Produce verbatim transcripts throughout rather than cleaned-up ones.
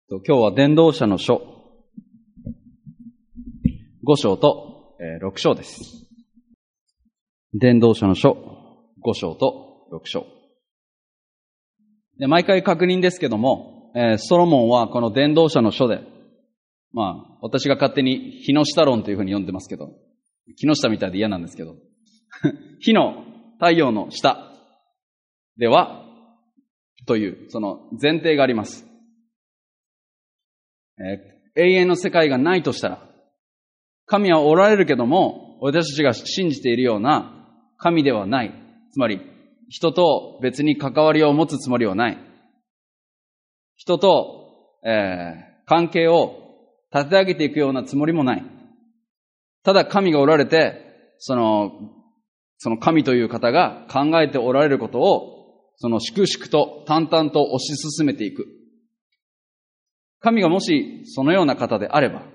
今日は伝道者の書ご章とろく章です。伝道者の書ご章とろく章。で、毎回確認ですけども、えー、ソロモンはこの伝道者の書で、まあ、私が勝手に日の下論というふうに呼んでますけど、木の下みたいで嫌なんですけど、日の太陽の下では、という、その前提があります。えー、永遠の世界がないとしたら、神はおられるけども、私たちが信じているような神ではない。つまり、人と別に関わりを持つつもりはない。人と、えー、関係を立て上げていくようなつもりもない。ただ神がおられて、その、その神という方が考えておられることを、その粛々と淡々と推し進めていく。神がもしそのような方であれば、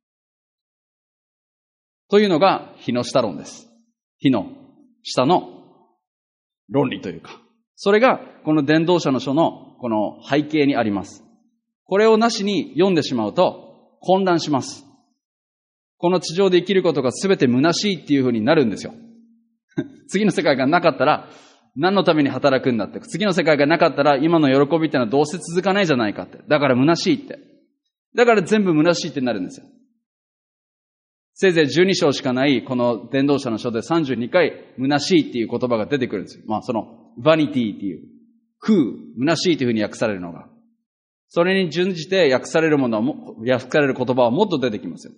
というのが日の下論です。日の下の論理というか、それがこの伝道者の書のこの背景にあります。これをなしに読んでしまうと混乱します。この地上で生きることが全て虚しいっていう風になるんですよ。次の世界がなかったら何のために働くんだって。次の世界がなかったら今の喜びってのはどうせ続かないじゃないかって。だから虚しいって。だから全部虚しいってなるんですよ。せいぜいじゅうに章しかないこの伝道者の書でさんじゅうにかい虚しいっていう言葉が出てくるんですよ。まあそのバニティっていう空、虚しいというふうに訳されるのが。それに準じて訳されるものはも、訳される言葉はもっと出てきますよ。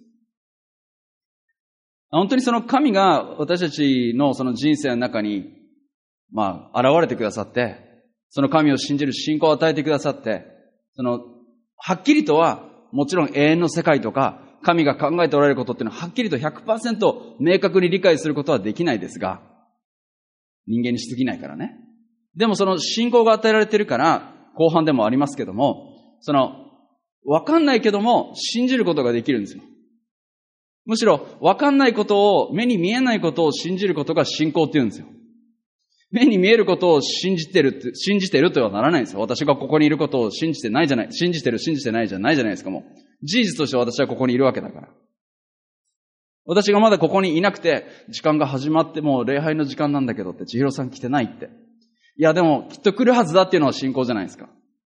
本当にその神が私たちのその人生の中にまあ、現れてくださって、その神を信じる信仰を与えてくださって、その、はっきりとは、もちろん永遠の世界とか、神が考えておられることっていうのは、はっきりと ひゃくパーセント 明確に理解することはできないですが、人間にしすぎないからね。でもその信仰が与えられているから、後半でもありますけども、その、わかんないけども、信じることができるんですよ。むしろ、わかんないことを、目に見えないことを信じることが信仰って言うんですよ。目に見えることを信じてるって、信じてるとはならないんですよ。私がここにいることを信じてないじゃない、信じてる、信じてないじゃないじゃないですか、もう。事実として私はここにいるわけだから。私がまだここにいなくて、時間が始まってもう礼拝の時間なんだけどって、千尋さん来てないって。いやでも、きっと来るはずだっていうのは信仰じゃないですか。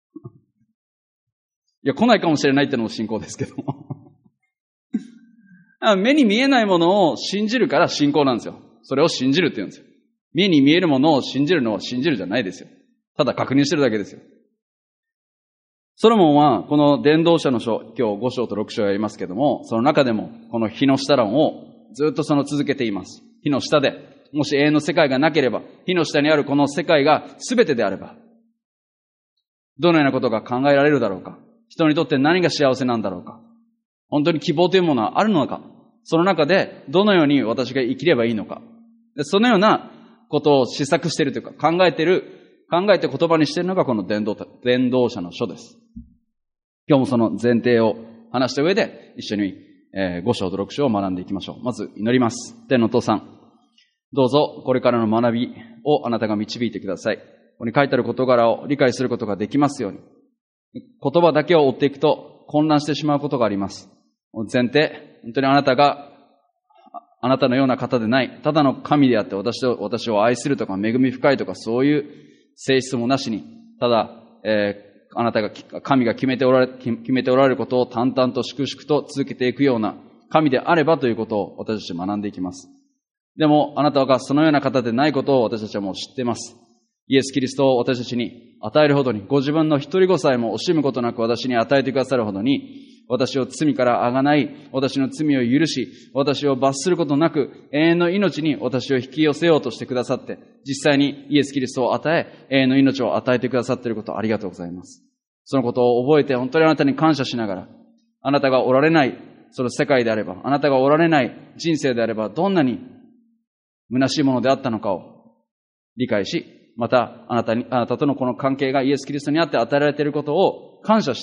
いや、来ないかもしれないっていうのも信仰ですけども。目に見えないものを信じるから信仰なんですよ。それを信じるって言うんですよ。目に見えるものを信じるのは信じるじゃないですよ。ただ確認してるだけですよ。ソロモンはこの伝道者の書、今日ご章とろく章やりますけども、その中でもこの日の下論をずっとその続けています。日の下で、もし永遠の世界がなければ、日の下にあるこの世界が全てであれば、どのようなことが考えられるだろうか。人にとって何が幸せなんだろうか。本当に希望というものはあるのか。その中でどのように私が生きればいいのか。そのようなことを試作しているというか、考えている、考えて言葉にしているのがこの伝道、伝道者の書です。今日もその前提を話した上で、一緒にご章とろく章を学んでいきましょう。まず祈ります。天のお父さん、どうぞこれからの学びをあなたが導いてください。ここに書いてある事柄を理解することができますように。言葉だけを追っていくと混乱してしまうことがあります。前提、本当にあなたがあなたのような方でない、ただの神であって私を、私を愛するとか恵み深いとかそういう性質もなしに、ただ、えー、あなたが、神が決めておられ、決めておられることを淡々と粛々と続けていくような神であればということを私たち学んでいきます。でも、あなたがそのような方でないことを私たちはもう知っています。イエス・キリストを私たちに与えるほどに、ご自分の一人子さえも惜しむことなく私に与えてくださるほどに、私を罪からあがない、私の罪を許し、私を罰することなく、永遠の命に私を引き寄せようとしてくださって、実際にイエス・キリストを与え、永遠の命を与えてくださっていることをありがとうございます。そのことを覚えて本当にあなたに感謝しながら、あなたがおられない、その世界であれば、あなたがおられない人生であれば、どんなに虚しいものであったのかを理解し、またあなたに、あなたとのこの関係がイエス・キリストにあって与えられていることを感謝して、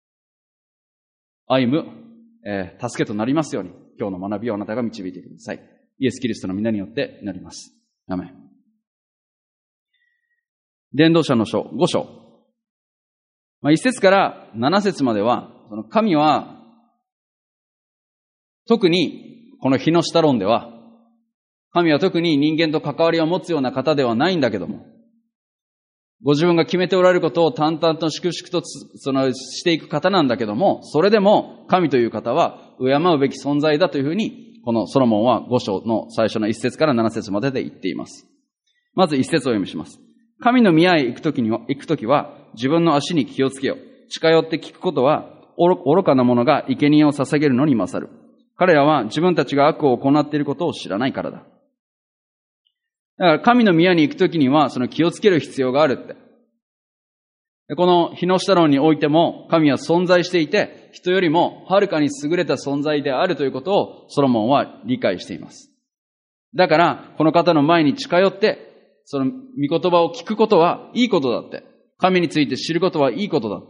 歩む、えー、助けとなりますように、今日の学びをあなたが導いてください。イエス・キリストの皆によって祈ります。アーメン。伝道者の書ご章。 まあ、一節から七節までは、その神は、特にこの日の下論では、神は特に人間と関わりを持つような方ではないんだけども、ご自分が決めておられることを淡々と粛々とそのしていく方なんだけども、それでも神という方は敬うべき存在だというふうに、このソロモンは五章の最初の一節から七節までで言っています。まず一節を読みします。神の宮へ行くときには、行くときは自分の足に気をつけよ。近寄って聞くことは愚かな者が生贄を捧げるのに勝る。彼らは自分たちが悪を行っていることを知らないからだ。だから神の宮に行くときにはその気をつける必要があるって。この日の下論においても神は存在していて、人よりもはるかに優れた存在であるということをソロモンは理解しています。だからこの方の前に近寄ってその御言葉を聞くことはいいことだって。神について知ることはいいことだって。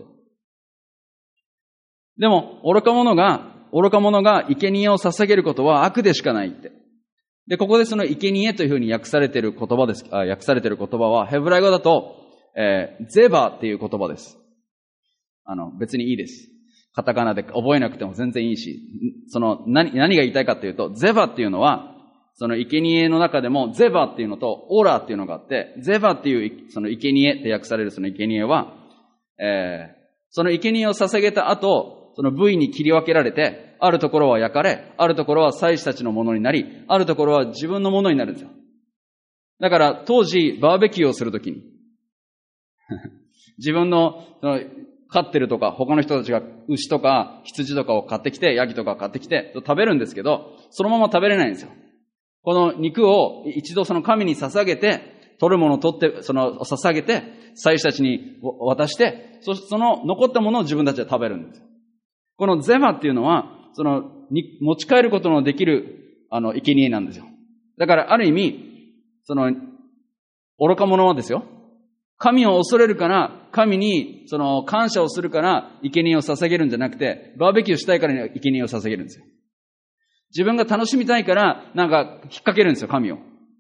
でも愚か者が愚か者が生贄を捧げることは悪でしかないって。で、ここでその生贄というふうに訳されている言葉です。あ、訳されている言葉はヘブライ語だと、えー、ゼバっていう言葉です。あの、別にいいです。カタカナで覚えなくても全然いいし、その何、何が言いたいかというと、ゼバっていうのは、その生贄の中でもゼバっていうのとオラっていうのがあって、ゼバっていうその生贄って訳されるその生贄は、えー、その生贄を捧げた後、その部位に切り分けられて、あるところは焼かれ、あるところは祭司たちのものになり、あるところは自分のものになるんですよ。だから当時バーベキューをするときに、自分の、その飼ってるとか、他の人たちが牛とか羊とかを買ってきて、ヤギとかを買ってきて食べるんですけど、そのまま食べれないんですよ。この肉を一度その神に捧げて、取るものを取って、その捧げて、祭司たちに渡して、そしてその残ったものを自分たちで食べるんですよ。このゼバっていうのは、そのに持ち帰ることのできるあの生贄なんですよ。だからある意味、その愚か者はですよ。神を恐れるから、神にその感謝をするから生贄を捧げるんじゃなくて、バーベキューしたいから生贄を捧げるんですよ。自分が楽しみたいから、なんか引っ掛けるんですよ、神を。だ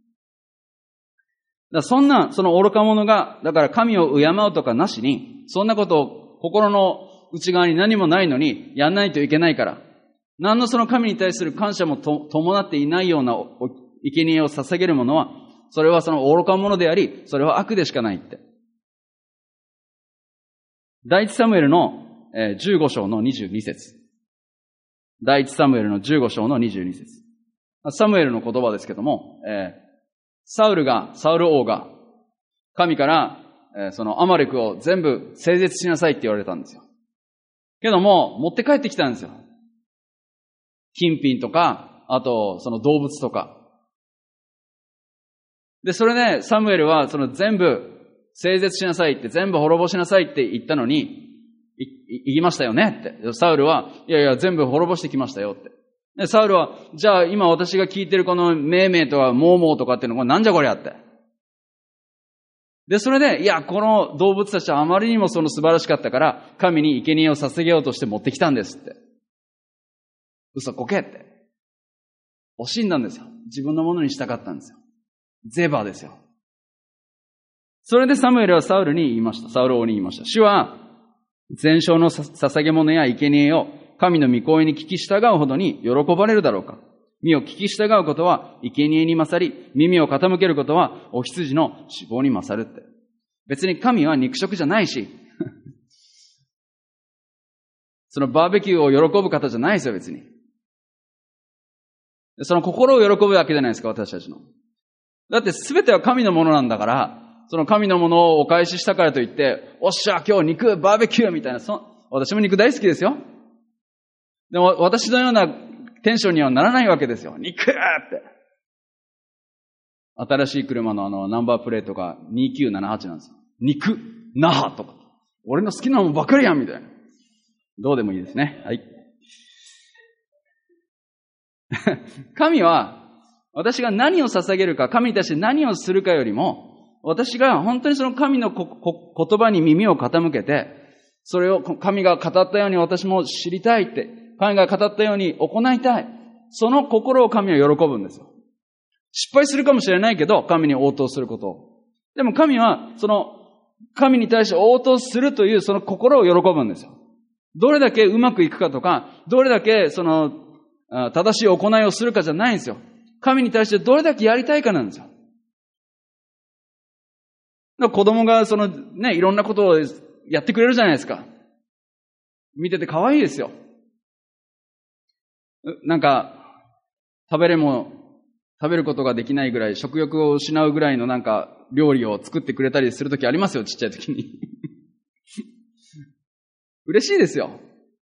からそんな、その愚か者が、だから神を敬うとかなしに、そんなことを心の内側に何もないのにやんないといけないから、何のその神に対する感謝もと伴っていないような生贄を捧げるものは、それはその愚か者であり、それは悪でしかないって。第一サムエルのじゅうご章のにじゅうに節。第一サムエルのじゅうご章のにじゅうに節。サムエルの言葉ですけども、えー、サウルが、サウル王が、神から、えー、そのアマレクを全部整絶しなさいって言われたんですよ。けども、持って帰ってきたんですよ。金品とか、あと、その動物とか。で、それで、サムエルは、その全部、整絶しなさいって、全部滅ぼしなさいって言ったのに、い、言いましたよねって。サウルは、いやいや、全部滅ぼしてきましたよって。で、サウルは、じゃあ今私が聞いてるこのメーメーとかモーモーとかっていうのはなんじゃこりゃって。で、それで、いや、この動物たちはあまりにもその素晴らしかったから、神に生贄を捧げようとして持ってきたんですって。嘘こけって。惜しんだんですよ。自分のものにしたかったんですよ。ゼバですよ。それでサムエルはサウルに言いました。サウル王に言いました。主は、全焼の捧げ物や生贄を神の御声に聞き従うほどに喜ばれるだろうか。身を聞き従うことは生贄に勝り、耳を傾けることはお羊の脂肪に勝るって。別に神は肉食じゃないし、そのバーベキューを喜ぶ方じゃないですよ、別に。その心を喜ぶわけじゃないですか、私たちの。だって全ては神のものなんだから、その神のものをお返ししたからといって、おっしゃ、今日肉、バーベキューみたいな、そ私も肉大好きですよ。でも私のようなテンションにはならないわけですよ。肉って。新しい車のあのナンバープレートがにきゅうななはちなんですよ。肉、那覇とか。俺の好きなもんばっかりやんみたいな。どうでもいいですね。はい。神は、私が何を捧げるか、神に対して何をするかよりも、私が本当にその神のここ言葉に耳を傾けて、それを神が語ったように私も知りたいって、神が語ったように行いたい。その心を神は喜ぶんですよ。失敗するかもしれないけど、神に応答することを。でも神は、その神に対して応答するというその心を喜ぶんですよ。どれだけうまくいくかとか、どれだけその正しい行いをするかじゃないんですよ。神に対してどれだけやりたいかなんですよ。子供がそのね、いろんなことをやってくれるじゃないですか。見てて可愛いですよ。なんか、食べれも、食べることができないぐらい、食欲を失うぐらいのなんか、料理を作ってくれたりするときありますよ、ちっちゃいときに。嬉しいですよ。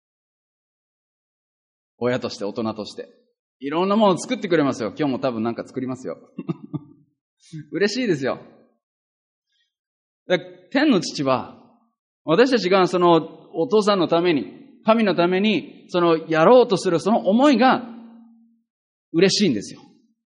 親として、大人として。いろんなものを作ってくれますよ。今日も多分なんか作りますよ。嬉しいですよ。天の父は、私たちがそのお父さんのために、神のために、そのやろうとするその思いが嬉しいんですよ。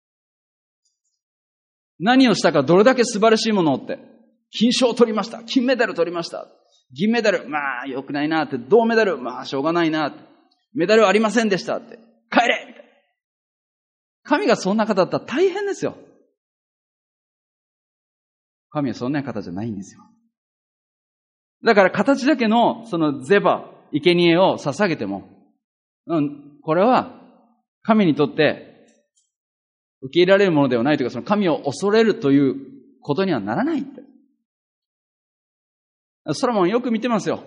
何をしたか、どれだけ素晴らしいものって。金賞を取りました。金メダル取りました。銀メダル、まあ良くないなって。銅メダル、まあしょうがないなって。メダルありませんでしたって。帰れみたいな。神がそんな方だったら大変ですよ。神はそんな方じゃないんですよ。だから形だけのそのゼバ、生贄を捧げても、うん、これは神にとって受け入れられるものではないというか、その神を恐れるということにはならないって。ソロモンよく見てますよ。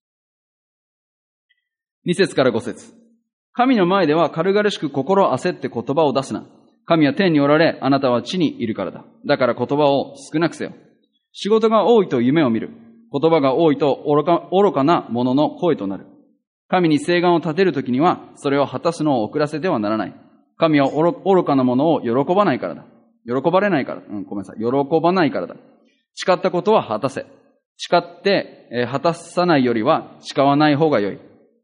に節からご節。神の前では軽々しく心焦って言葉を出すな。神は天におられ、あなたは地にいるからだ。だから言葉を少なくせよ。仕事が多いと夢を見る。言葉が多いと愚か、愚かな者の声となる。神に誓願を立てるときには、それを果たすのを遅らせてはならない。神は愚かな者を喜ばないからだ。喜ばれないから。うん、ごめんなさい。喜ばないからだ。誓ったことは果たせ。誓って、えー、果たさないよりは誓わない方が良い。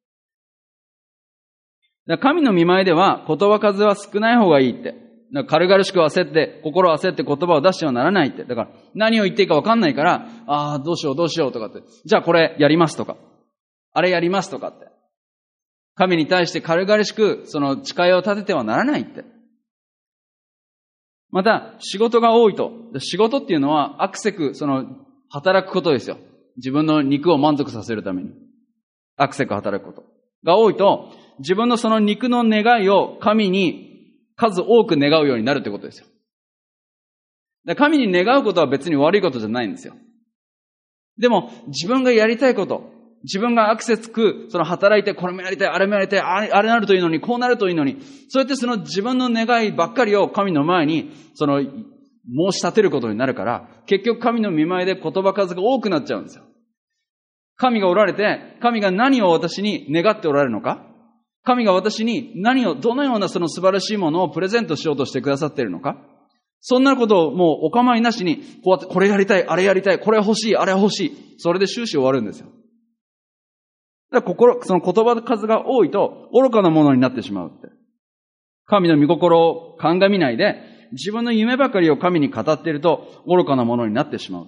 神の御前では言葉数は少ない方がいいって。軽々しく焦って、心を焦って言葉を出してはならないって。だから何を言っていいか分かんないから、ああ、どうしようどうしようとかって。じゃあこれやりますとか。あれやりますとかって。神に対して軽々しくその誓いを立ててはならないって。また、仕事が多いと。仕事っていうのは、アクセク、その、働くことですよ。自分の肉を満足させるために。アクセク働くこと。が多いと、自分のその肉の願いを神に数多く願うようになるってことですよ。だから神に願うことは別に悪いことじゃないんですよ。でも、自分がやりたいこと、自分がアクセスく、その働いて、これもやりたい、あれもやりたい、あれ、あれなるといいのに、こうなるといいのに、そうやってその自分の願いばっかりを神の前に、その、申し立てることになるから、結局神の御前で言葉数が多くなっちゃうんですよ。神がおられて、神が何を私に願っておられるのか、神が私に何を、どのようなその素晴らしいものをプレゼントしようとしてくださっているのか、そんなことをもうお構いなしに、こうやってこれやりたい、あれやりたい、これ欲しい、あれ欲しい、それで終始終わるんですよ。だから心、その言葉の数が多いと愚かなものになってしまうって。神の御心を鑑みないで、自分の夢ばかりを神に語っていると愚かなものになってしまう。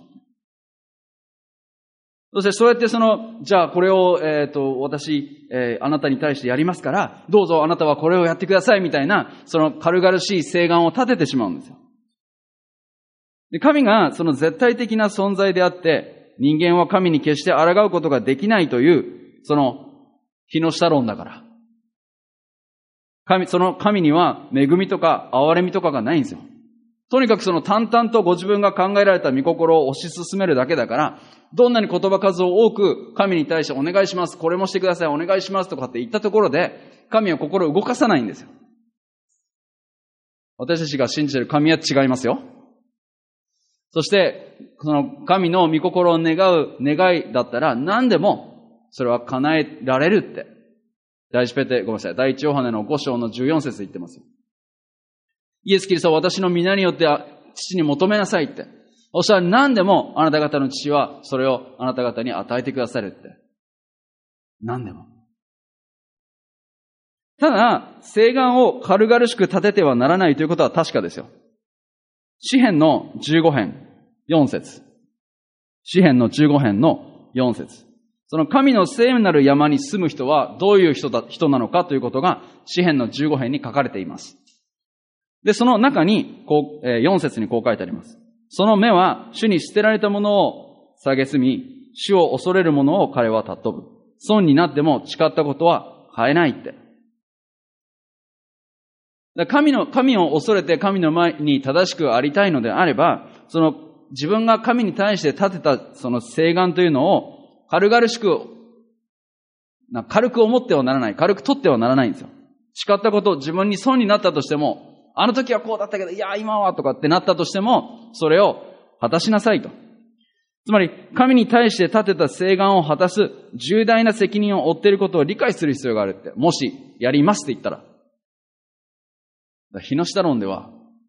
そしてそうやってその、じゃあこれを、えっと、私、えー、あなたに対してやりますから、どうぞあなたはこれをやってくださいみたいな、その軽々しい誓願を立ててしまうんですよ。で、神がその絶対的な存在であって、人間は神に決して抗うことができないという、その、木下論だから。神、その神には恵みとか憐れみとかがないんですよ。とにかくその淡々とご自分が考えられた御心を推し進めるだけだから、どんなに言葉数を多く神に対してお願いします、これもしてください、お願いしますとかって言ったところで、神は心を動かさないんですよ。私たちが信じている神は違いますよ。そして、その神の御心を願う願いだったら何でもそれは叶えられるって。第一ペテ、ごめんなさい。第一ヨハネのご章のじゅうよん節で言ってますよ。イエス・キリストは私の皆によって父に求めなさいって。おしたら何でもあなた方の父はそれをあなた方に与えてくださるって。何でも。ただ、誓願を軽々しく立ててはならないということは確かですよ。詩編のじゅうご編よん節。詩編のじゅうご編のよん節。その神の聖なる山に住む人はどういう人だ、人なのかということが詩編のじゅうご編に書かれています。で、その中にこう、よん節にこう書いてあります。その目は主に捨てられたものを蔑み、主を恐れる者を彼は尊ぶ。損になっても誓ったことは変えないって。だ神の、神を恐れて神の前に正しくありたいのであれば、その自分が神に対して立てたその誓願というのを軽々しく、軽く思ってはならない。軽く取ってはならないんですよ。誓ったこと、自分に損になったとしても、あの時はこうだったけど、いや、今はとかってなったとしても、それを果たしなさいと。つまり、神に対して立てた誓願を果たす重大な責任を負っていることを理解する必要があるって。もし、やりますって言ったら。日の下論では、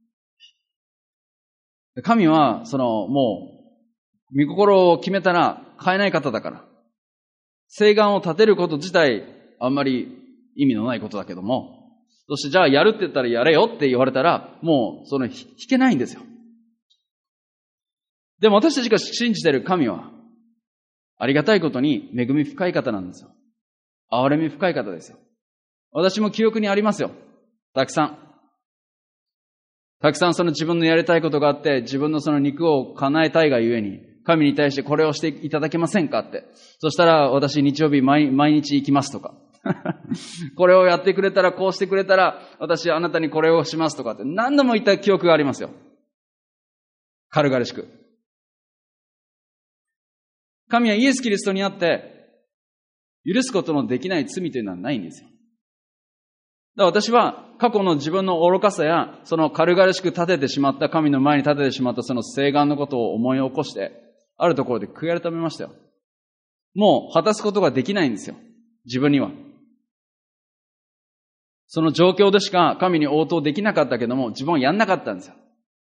神は、その、もう、御心を決めたら変えない方だから。誓願を立てること自体、あんまり意味のないことだけども、そしてじゃあやるって言ったらやれよって言われたら、もう、その、引けないんですよ。でも私たちが信じている神は、ありがたいことに恵み深い方なんですよ。憐れみ深い方ですよ。私も記憶にありますよ。たくさん。たくさんその自分のやりたいことがあって、自分のその肉を叶えたいがゆえに、神に対してこれをしていただけませんかって。そしたら私日曜日毎, 毎日行きますとか。これをやってくれたら、こうしてくれたら、私あなたにこれをしますとかって何度も言った記憶がありますよ。軽々しく。神はイエス・キリストにあって、許すことのできない罪というのはないんですよ。だから私は過去の自分の愚かさや、その軽々しく立ててしまった神の前に立ててしまったその誓願のことを思い起こして、あるところで悔い改めましたよ。もう果たすことができないんですよ。自分には。その状況でしか神に応答できなかったけども、自分はやんなかったんですよ。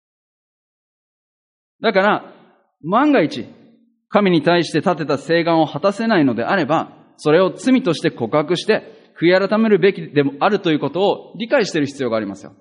だから、万が一、神に対して立てた誓願を果たせないのであれば、それを罪として告白して、悔い改めるべきでもあるということを理解している必要がありますよ。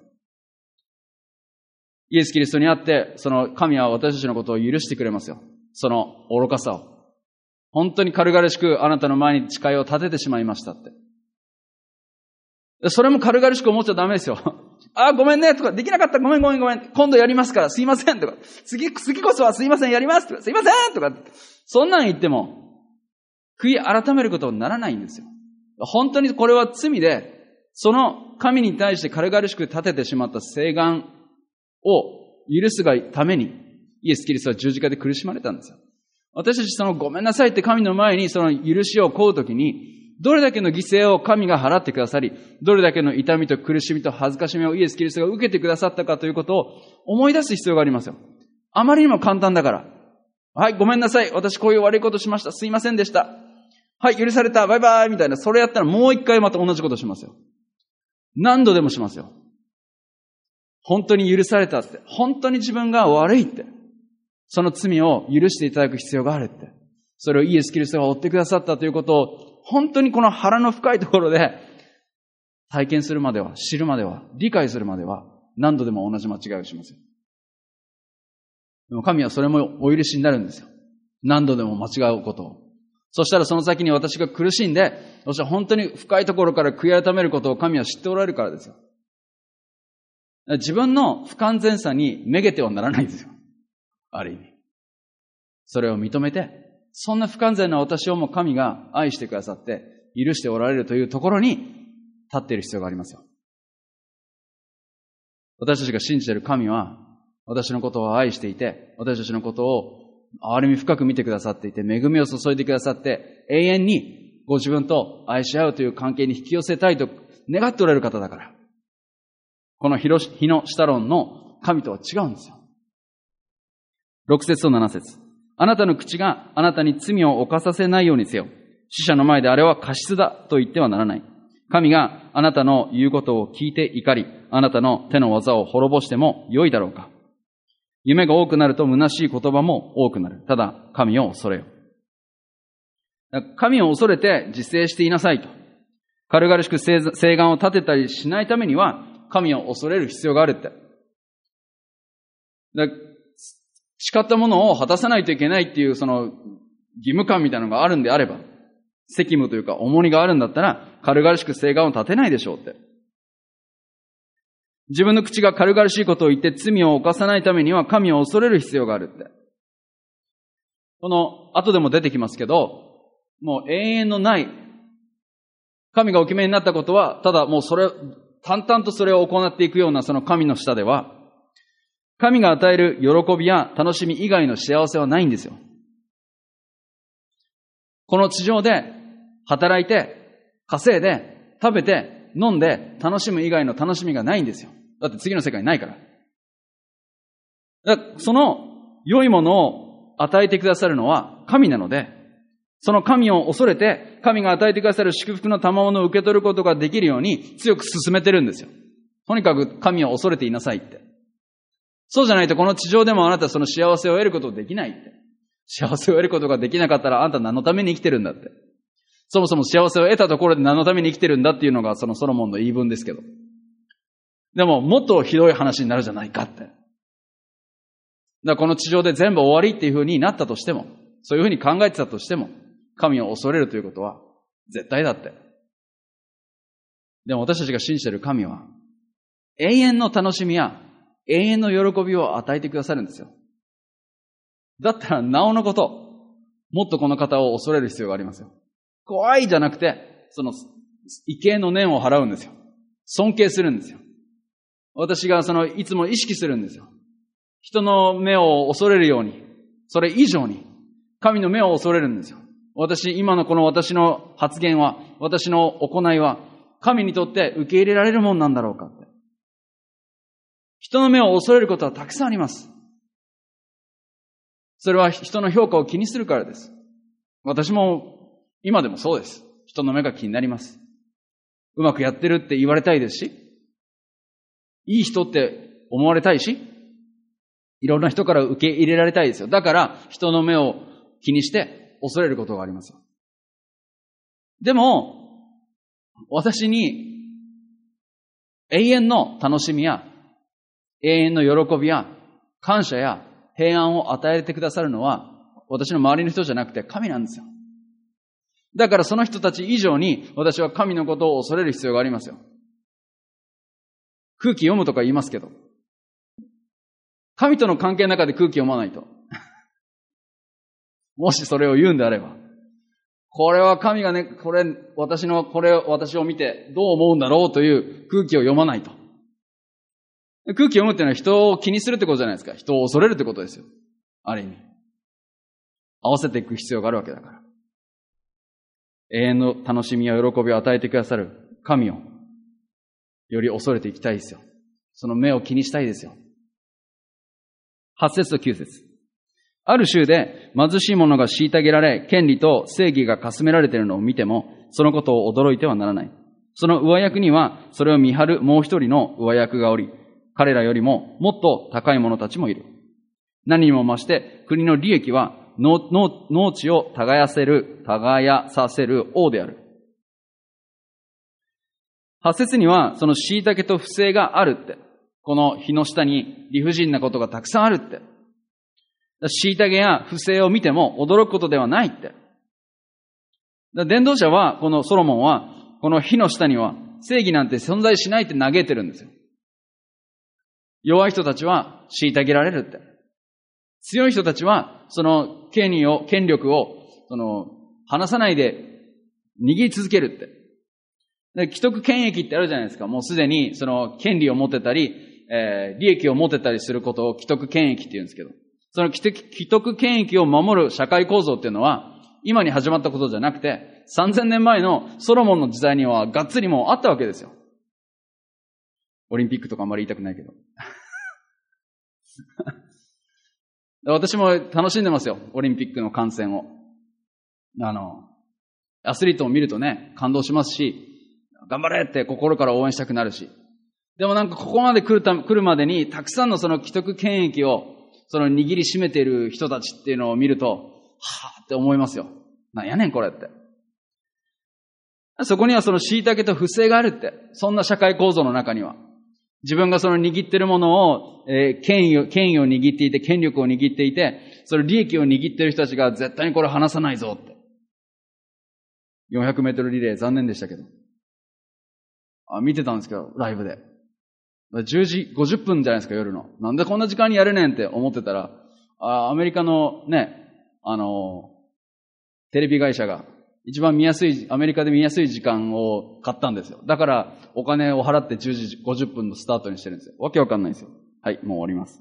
イエス・キリストにあって、その神は私たちのことを許してくれますよ。その愚かさを。本当に軽々しくあなたの前に誓いを立ててしまいましたって。それも軽々しく思っちゃダメですよ。あ、ごめんねとか、できなかったごめんごめんごめん。今度やりますからすいませんとか。次、次こそはすいませんやりますとか。すいませんとか。そんなん言っても、悔い改めることにならないんですよ。本当にこれは罪で、その神に対して軽々しく立ててしまった誓願を許すがために、イエス・キリストは十字架で苦しまれたんですよ。私たちそのごめんなさいって神の前にその許しを請うときに、どれだけの犠牲を神が払ってくださり、どれだけの痛みと苦しみと恥ずかしみをイエス・キリストが受けてくださったかということを思い出す必要がありますよ。あまりにも簡単だから。はい、ごめんなさい。私こういう悪いことしました。すいませんでした。はい、許された。バイバイみたいな。それやったらもう一回また同じことしますよ。何度でもしますよ。本当に許されたって。本当に自分が悪いって。その罪を許していただく必要があるって。それをイエス・キリストが追ってくださったということを、本当にこの腹の深いところで体験するまでは、知るまでは、理解するまでは、何度でも同じ間違いをしますよ。でも神はそれもお許しになるんですよ。何度でも間違うことを。そしたらその先に私が苦しんで、そして本当に深いところから悔い改めることを神は知っておられるからですよ。自分の不完全さにめげてはならないんですよ。ある意味。それを認めて、そんな不完全な私をも神が愛してくださって、許しておられるというところに立っている必要がありますよ。私たちが信じている神は、私のことを愛していて、私たちのことを憐れみ深く見てくださっていて、恵みを注いでくださって、永遠にご自分と愛し合うという関係に引き寄せたいと願っておられる方だから。この日の下論の神とは違うんですよ。ろく節となな節。あなたの口があなたに罪を犯させないようにせよ。死者の前であれは過失だと言ってはならない。神があなたの言うことを聞いて怒り、あなたの手の技を滅ぼしても良いだろうか。夢が多くなると虚しい言葉も多くなる。ただ神を恐れよ。神を恐れて自制していなさいと。軽々しく誓願を立てたりしないためには、神を恐れる必要があるって。だ誓ったものを果たさないといけないっていうその義務感みたいなのがあるんであれば、責務というか重荷があるんだったら、軽々しく誓願を立てないでしょうって。自分の口が軽々しいことを言って罪を犯さないためには神を恐れる必要があるって。 この後でも出てきますけど、もう永遠のない、神がお決めになったことは、ただもうそれ、淡々とそれを行っていくようなその神の下では、神が与える喜びや楽しみ以外の幸せはないんですよ。この地上で働いて、稼いで、食べて、飲んで、楽しむ以外の楽しみがないんですよ。だって次の世界ないから。だからその良いものを与えてくださるのは神なので、その神を恐れて、神が与えてくださる祝福の賜物を受け取ることができるように強く進めてるんですよ。とにかく神を恐れていなさいって。そうじゃないとこの地上でもあなたはその幸せを得ることができないって。幸せを得ることができなかったらあなたは何のために生きてるんだって。そもそも幸せを得たところで何のために生きてるんだっていうのがそのソロモンの言い分ですけど。でももっとひどい話になるじゃないかって。だからこの地上で全部終わりっていう風になったとしても、そういう風に考えてたとしても、神を恐れるということは絶対だって。でも私たちが信じている神は、永遠の楽しみや永遠の喜びを与えてくださるんですよ。だったらなおのこと、もっとこの方を恐れる必要がありますよ。怖いじゃなくて、その畏敬の念を払うんですよ。尊敬するんですよ。私がそのいつも意識するんですよ。人の目を恐れるように、それ以上に神の目を恐れるんですよ。私、今のこの私の発言は、私の行いは、神にとって受け入れられるもんなんだろうかって。人の目を恐れることはたくさんあります。それは人の評価を気にするからです。私も今でもそうです。人の目が気になります。うまくやってるって言われたいですし、いい人って思われたいし、いろんな人から受け入れられたいですよ。だから人の目を気にして恐れることがありますよ。でも、私に永遠の楽しみや永遠の喜びや感謝や平安を与えてくださるのは私の周りの人じゃなくて神なんですよ。だからその人たち以上に私は神のことを恐れる必要がありますよ。空気読むとか言いますけど、神との関係の中で空気読まないと。もしそれを言うんであれば、これは神がね、これ、私の、これを、私を見てどう思うんだろうという空気を読まないと。空気を読むっていうのは人を気にするってことじゃないですか。人を恐れるってことですよ。ある意味。合わせていく必要があるわけだから。永遠の楽しみや喜びを与えてくださる神をより恐れていきたいですよ。その目を気にしたいですよ。はち節ときゅう節。ある州で貧しい者が虐げられ、権利と正義がかすめられているのを見ても、そのことを驚いてはならない。その上役には、それを見張るもう一人の上役がおり、彼らよりももっと高い者たちもいる。何にも増して、国の利益は農、農、農地を耕せる、耕させる王である。はち節には、その虐げと不正があるって。この日の下に理不尽なことがたくさんあるって。虐げや不正を見ても驚くことではないって。伝道者は、このソロモンは、この火の下には正義なんて存在しないって嘆いてるんですよ。弱い人たちは虐げられるって。強い人たちは、その権威を、権力を、その、離さないで握り続けるって。で既得権益ってあるじゃないですか。もうすでに、その、権利を持ってたり、えー、利益を持ってたりすることを既得権益って言うんですけど、その既得権益を守る社会構造っていうのは、今に始まったことじゃなくて、さんぜんねんまえのソロモンの時代にはがっつりもうあったわけですよ。オリンピックとかあんまり言いたくないけど。私も楽しんでますよ。オリンピックの観戦を。あの、アスリートを見るとね、感動しますし、頑張れって心から応援したくなるし。でもなんかここまで来るた、来るまでにたくさんのその既得権益をその握りしめている人たちっていうのを見ると、はぁって思いますよ。なんやねんこれって。そこにはその虐げと不正があるって。そんな社会構造の中には。自分がその握っているものを、えー、権威を、権威を握っていて、権力を握っていて、その利益を握っている人たちが絶対にこれ離さないぞって。よんひゃくメートルリレー残念でしたけど。あ、見てたんですけど、ライブで。じゅうじごじゅっぷんじゃないですか、夜の。なんでこんな時間にやるねんって思ってたら、あ、アメリカのね、 あの、テレビ会社が一番見やすい、アメリカで見やすい時間を買ったんですよ。だからお金を払ってじゅうじごじゅっぷんのスタートにしてるんですよ。わけわかんないんですよ。はい、もう終わります。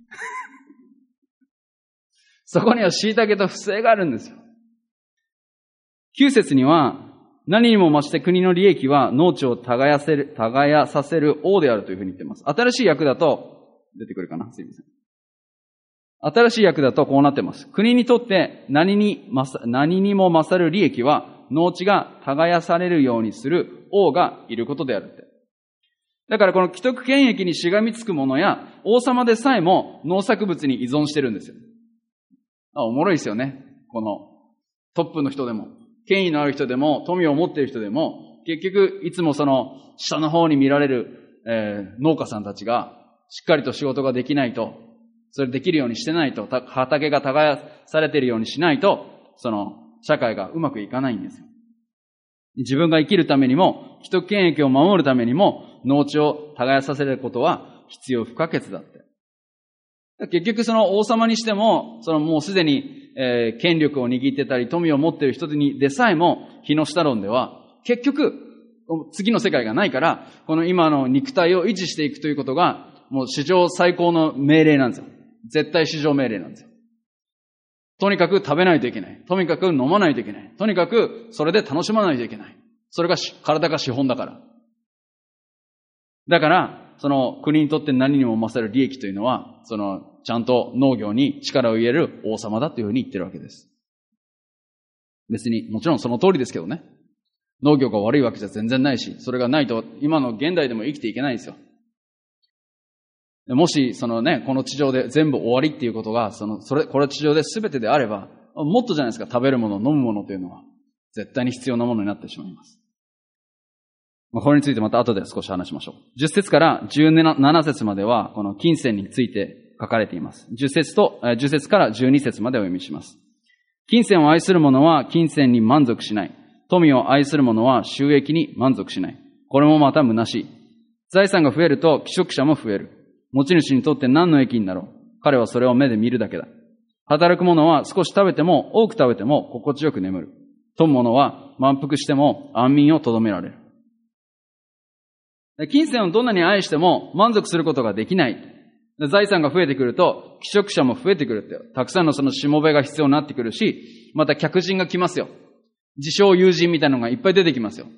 そこには虐げと不正があるんですよ。きゅう節には、何にも増して国の利益は農地を耕せる、耕させる王であるというふうに言っています。新しい訳だと、出てくるかなすいません。新しい訳だとこうなってます。国にとって何に勝、何にも勝る利益は農地が耕されるようにする王がいることであるって。だからこの既得権益にしがみつく者や王様でさえも農作物に依存してるんですよ。あ、おもろいですよね。このトップの人でも、権威のある人でも、富を持っている人でも、結局いつもその下の方に見られる、えー、農家さんたちがしっかりと仕事ができないと、それできるようにしてないと、畑が耕されているようにしないと、その社会がうまくいかないんですよ。自分が生きるためにも、既得権益を守るためにも、農地を耕させることは必要不可欠だって。結局その王様にしても、そのもうすでに、えー、権力を握ってたり、富を持っている人にでさえも、日の下論では、結局、次の世界がないから、この今の肉体を維持していくということが、もう史上最高の命令なんですよ。絶対史上命令なんですよ。とにかく食べないといけない。とにかく飲まないといけない。とにかくそれで楽しまないといけない。それが体が資本だから。だから、その国にとって何にも勝る利益というのは、そのちゃんと農業に力を入れる王様だというふうに言ってるわけです。別に、もちろんその通りですけどね。農業が悪いわけじゃ全然ないし、それがないと今の現代でも生きていけないんですよ。もし、そのね、この地上で全部終わりっていうことが、その、それ、これ地上で全てであれば、もっとじゃないですか、食べるもの、飲むものというのは、絶対に必要なものになってしまいます。これについてまた後で少し話しましょう。じゅっ節からじゅうなな節までは、この金銭について書かれています。じゅっ節と、じゅっ節からじゅうに節までお読みします。金銭を愛する者は金銭に満足しない。富を愛する者は収益に満足しない。これもまた虚しい。財産が増えると、寄職者も増える。持ち主にとって何の益になろう。彼はそれを目で見るだけだ。働く者は少し食べても多く食べても心地よく眠る。富む者は満腹しても安眠をとどめられる。金銭をどんなに愛しても満足することができない。財産が増えてくると寄職者も増えてくるって。たくさんのそのしもべが必要になってくるし、また客人が来ますよ。自称友人みたいなのがいっぱい出てきますよ。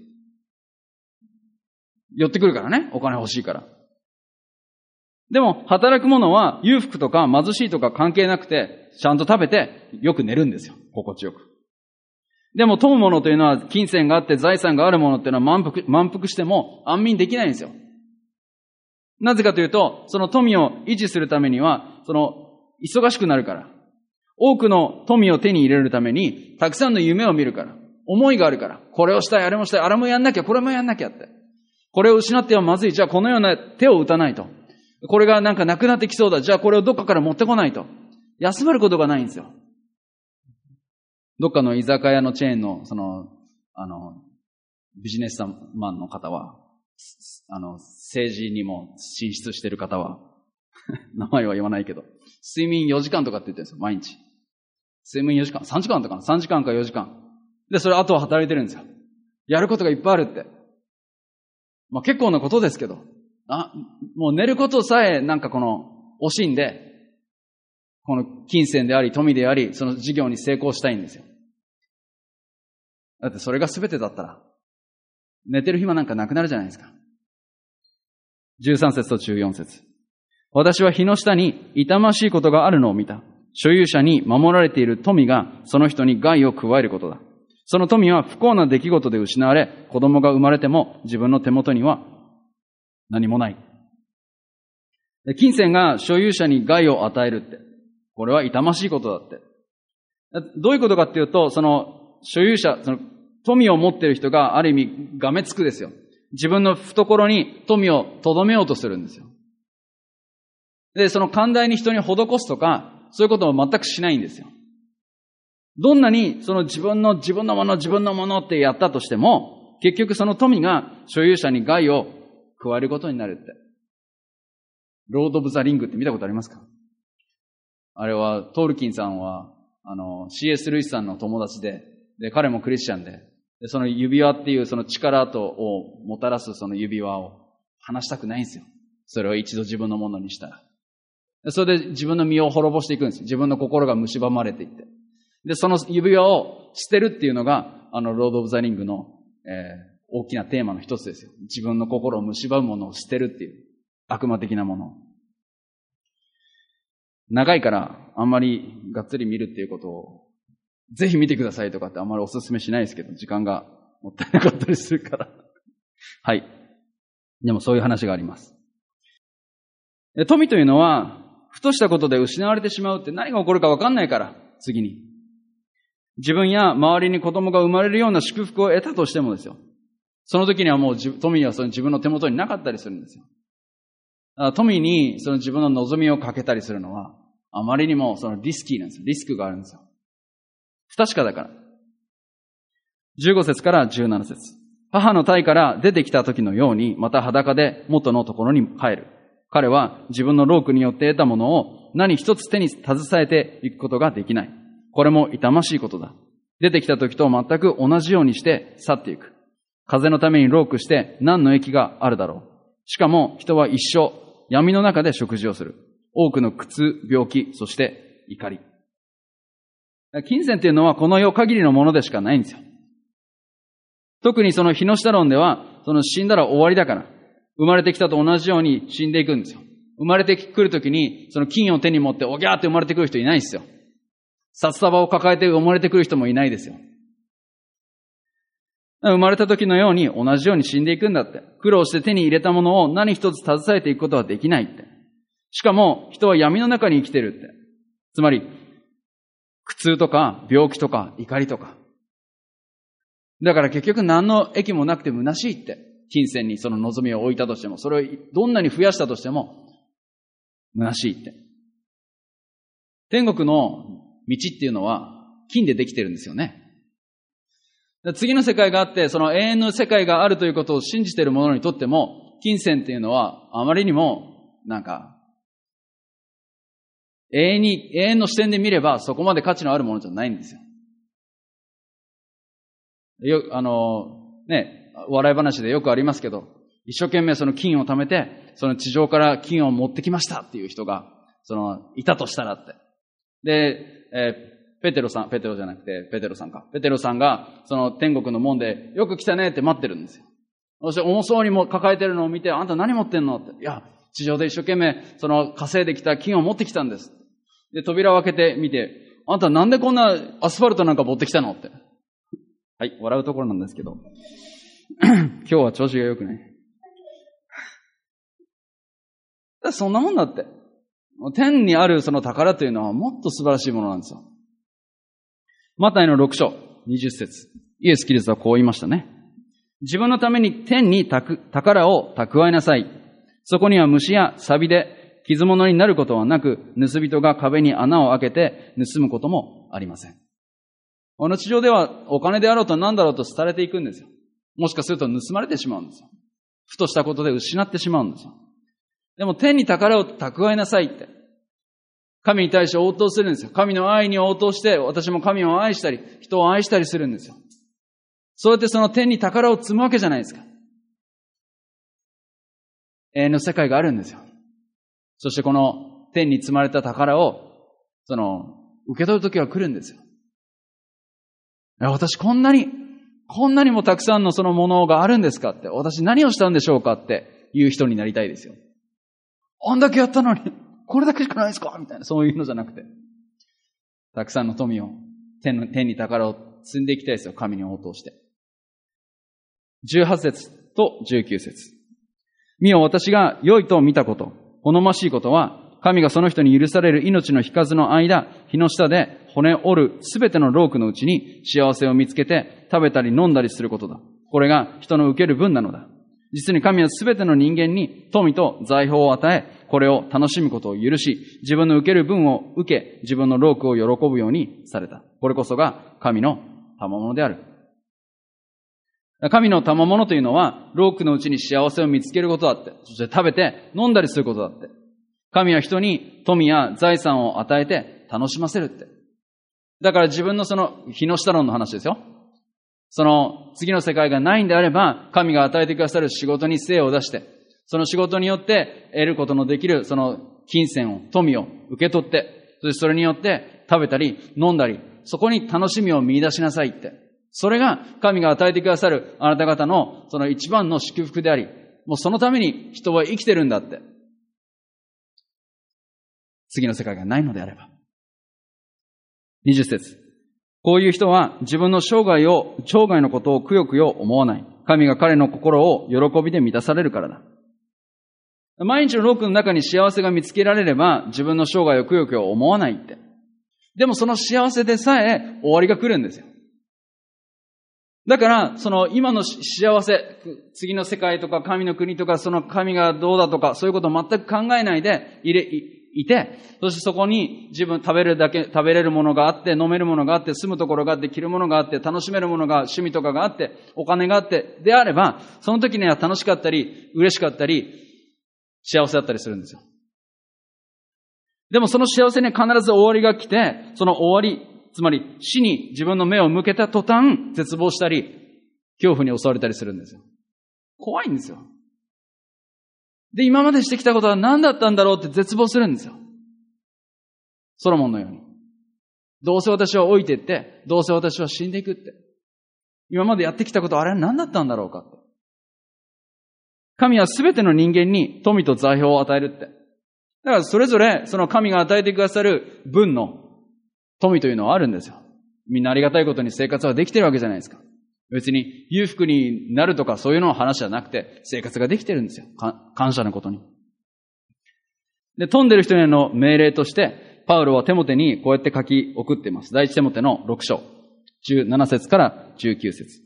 寄ってくるからね。お金欲しいから。でも、働く者は裕福とか貧しいとか関係なくて、ちゃんと食べてよく寝るんですよ。心地よく。でも、富む者というのは金銭があって財産がある者っていうのは満腹、満腹しても安眠できないんですよ。なぜかというと、その富を維持するためには、その、忙しくなるから。多くの富を手に入れるために、たくさんの夢を見るから。思いがあるから。これをしたい、あれもしたい、あれもやんなきゃ、これもやんなきゃって。これを失ってはまずい。じゃあこのような手を打たないと。これがなんかなくなってきそうだ。じゃあこれをどっかから持ってこないと。休まることがないんですよ。どっかの居酒屋のチェーンの、その、あの、ビジネスマンの方は、あの、政治にも進出してる方は、名前は言わないけど、睡眠よじかんとかって言ってるんですよ、毎日。睡眠よじかん、さんじかんとかな ?さん 時間かよじかん。で、それあとは働いてるんですよ。やることがいっぱいあるって。まあ結構なことですけど、あ、もう寝ることさえなんかこの惜しんで、この金銭であり富であり、その事業に成功したいんですよ。だってそれが全てだったら、寝てる暇なんかなくなるじゃないですか。じゅうさん節とじゅうよん節。私は日の下に痛ましいことがあるのを見た。所有者に守られている富がその人に害を加えることだ。その富は不幸な出来事で失われ、子供が生まれても自分の手元には何もない。金銭が所有者に害を与えるって。これは痛ましいことだって。どういうことかっていうと、その所有者、その富を持っている人がある意味がめつくですよ。自分の懐に富を留めようとするんですよ。で、その寛大に人に施すとか、そういうことを全くしないんですよ。どんなにその自分の自分のもの自分のものってやったとしても、結局その富が所有者に害を加えることになるって。ロード・オブ・ザ・リングって見たことありますか？あれはトールキンさんはあの、シーエス ルイスさんの友達で、で、彼もクリスチャンで、で、その指輪っていうその力とをもたらすその指輪を離したくないんですよ。それを一度自分のものにしたら。でそれで自分の身を滅ぼしていくんです。自分の心が蝕まれていって。で、その指輪を捨てるっていうのが、あの、ロード・オブ・ザ・リングの、えー、大きなテーマの一つですよ。自分の心を蝕むものを捨てるっていう。悪魔的なもの。長いから、あんまりがっつり見るっていうことを、ぜひ見てくださいとかってあんまりお勧めしないですけど、時間がもったいなかったりするから。はい。でもそういう話があります。富というのは、ふとしたことで失われてしまうって何が起こるか分かんないから、次に。自分や周りに子供が生まれるような祝福を得たとしてもですよ。その時にはもう富はその自分の手元になかったりするんですよ。富にその自分の望みをかけたりするのは、あまりにもそのリスキーなんですよ。リスクがあるんですよ。不確かだから。じゅうご節からじゅうなな節。母の胎から出てきた時のように、また裸で元のところに帰る。彼は自分の労苦によって得たものを何一つ手に携えていくことができない。これも痛ましいことだ。出てきた時と全く同じようにして去っていく。風のために労苦して何の益があるだろう。しかも人は一生闇の中で食事をする。多くの苦痛、病気、そして怒り。金銭っていうのはこの世限りのものでしかないんですよ。特にその日の下論では、その死んだら終わりだから、生まれてきたと同じように死んでいくんですよ。生まれてくるときに、その金を手に持っておぎゃーって生まれてくる人いないですよ。札束を抱えて生まれてくる人もいないですよ。生まれた時のように同じように死んでいくんだって。苦労して手に入れたものを何一つ携えていくことはできないって。しかも人は闇の中に生きてるって。つまり、苦痛とか病気とか怒りとか。だから結局何の益もなくて虚しいって。金銭にその望みを置いたとしても、それをどんなに増やしたとしても、虚しいって。天国の道っていうのは金でできてるんですよね。次の世界があって、その永遠の世界があるということを信じている者にとっても、金銭っていうのはあまりにも、なんか、永遠に、永遠の視点で見ればそこまで価値のあるものじゃないんですよ。よ、あの、ね、笑い話でよくありますけど、一生懸命その金を貯めて、その地上から金を持ってきましたっていう人が、その、いたとしたらって。で、えーペテロさん、ペテロじゃなくて、ペテロさんか。ペテロさんが、その天国の門で、よく来たねって待ってるんですよ。そして重そうにも抱えてるのを見て、あんた何持ってんのって。いや、地上で一生懸命、その稼いできた金を持ってきたんです。で、扉を開けてみて、あんたなんでこんなアスファルトなんか持ってきたのって。はい、笑うところなんですけど。今日は調子が良くない。そんなもんだって。天にあるその宝というのはもっと素晴らしいものなんですよ。マタイのろく章にじゅっ節。イエス・キリストはこう言いましたね。自分のために天に宝を蓄えなさい。そこには虫や錆で傷物になることはなく、盗人が壁に穴を開けて盗むこともありません。この地上ではお金であろうと何だろうと廃れていくんですよ。もしかすると盗まれてしまうんですよ。ふとしたことで失ってしまうんですよ。でも天に宝を蓄えなさいって。神に対して応答するんですよ。神の愛に応答して、私も神を愛したり、人を愛したりするんですよ。そうやってその天に宝を積むわけじゃないですか。永遠の世界があるんですよ。そしてこの天に積まれた宝を、その、受け取る時は来るんですよ。私こんなに、こんなにもたくさんのそのものがあるんですかって、私何をしたんでしょうかっていう人になりたいですよ。あんだけやったのに、これだけしかないですかみたいな、そういうのじゃなくて。たくさんの富を、天の、天に宝を積んでいきたいですよ、神に応答して。じゅうはち節とじゅうきゅう節。見よ、私が良いと見たこと、好ましいことは、神がその人に許される命の日数の間、日の下で骨折るすべての労苦のうちに幸せを見つけて食べたり飲んだりすることだ。これが人の受ける分なのだ。実に神はすべての人間に富と財宝を与え、これを楽しむことを許し、自分の受ける分を受け、自分の労苦を喜ぶようにされた。これこそが神の賜物である。神の賜物というのは、労苦のうちに幸せを見つけることだって。そして食べて飲んだりすることだって。神は人に富や財産を与えて楽しませるって。 だから自分のその、日の下論の話ですよ。その、次の世界がないんであれば、神が与えてくださる仕事に精を出して、その仕事によって得ることのできる、その、金銭を、富を受け取って、そしてそれによって食べたり、飲んだり、そこに楽しみを見出しなさいって。それが神が与えてくださるあなた方のその一番の祝福であり、もうそのために人は生きてるんだって。次の世界がないのであれば。にじゅっ節。こういう人は自分の生涯を、生涯のことをくよくよ思わない。神が彼の心を喜びで満たされるからだ。毎日の労苦の中に幸せが見つけられれば、自分の生涯をくよくよ思わないって。でもその幸せでさえ終わりが来るんですよ。だから、その今の幸せ、次の世界とか神の国とか、その神がどうだとか、そういうことを全く考えないでいれ、いて、そしてそこに自分食べるだけ、食べれるものがあって、飲めるものがあって、住むところがあって、着るものがあって、楽しめるものが、趣味とかがあって、お金があって、であれば、その時には楽しかったり、嬉しかったり、幸せだったりするんですよ。でもその幸せには必ず終わりが来て、その終わり、つまり死に自分の目を向けた途端、絶望したり、恐怖に襲われたりするんですよ。怖いんですよ。で、今までしてきたことは何だったんだろうって絶望するんですよ。ソロモンのように。どうせ私は老いていって、どうせ私は死んでいくって。今までやってきたことはあれは何だったんだろうかって。神はすべての人間に富と財宝を与えるって。だからそれぞれその神が与えてくださる分の富というのはあるんですよ。みんなありがたいことに生活はできてるわけじゃないですか。別に裕福になるとかそういうのの話じゃなくて生活ができてるんですよ。感謝のことに。で、富んでる人への命令としてパウロはテモテにこうやって書き送っています。第一テモテのろく章、じゅうなな節からじゅうきゅう節。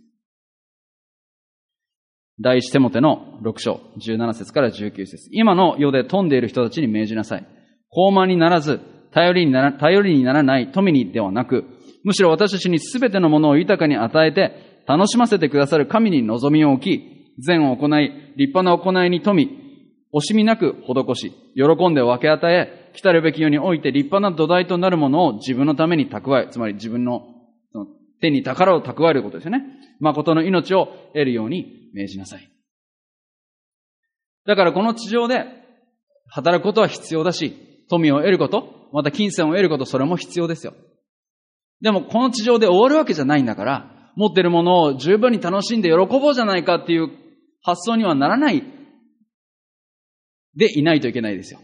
第一テモテのろく章、じゅうなな節からじゅうきゅう節。今の世で富んでいる人たちに命じなさい。高慢にならず、頼りになら、頼りにならない富にではなく、むしろ私たちにすべてのものを豊かに与えて、楽しませてくださる神に望みを置き、善を行い、立派な行いに富み、惜しみなく施し、喜んで分け与え、来たるべき世において立派な土台となるものを自分のために蓄え、つまり自分の手に宝を蓄えることですよね。誠の命を得るように命じなさい。だからこの地上で働くことは必要だし、富を得ること、また金銭を得ること、それも必要ですよ。でもこの地上で終わるわけじゃないんだから、持っているものを十分に楽しんで喜ぼうじゃないかっていう発想にはならないでいないといけないですよ。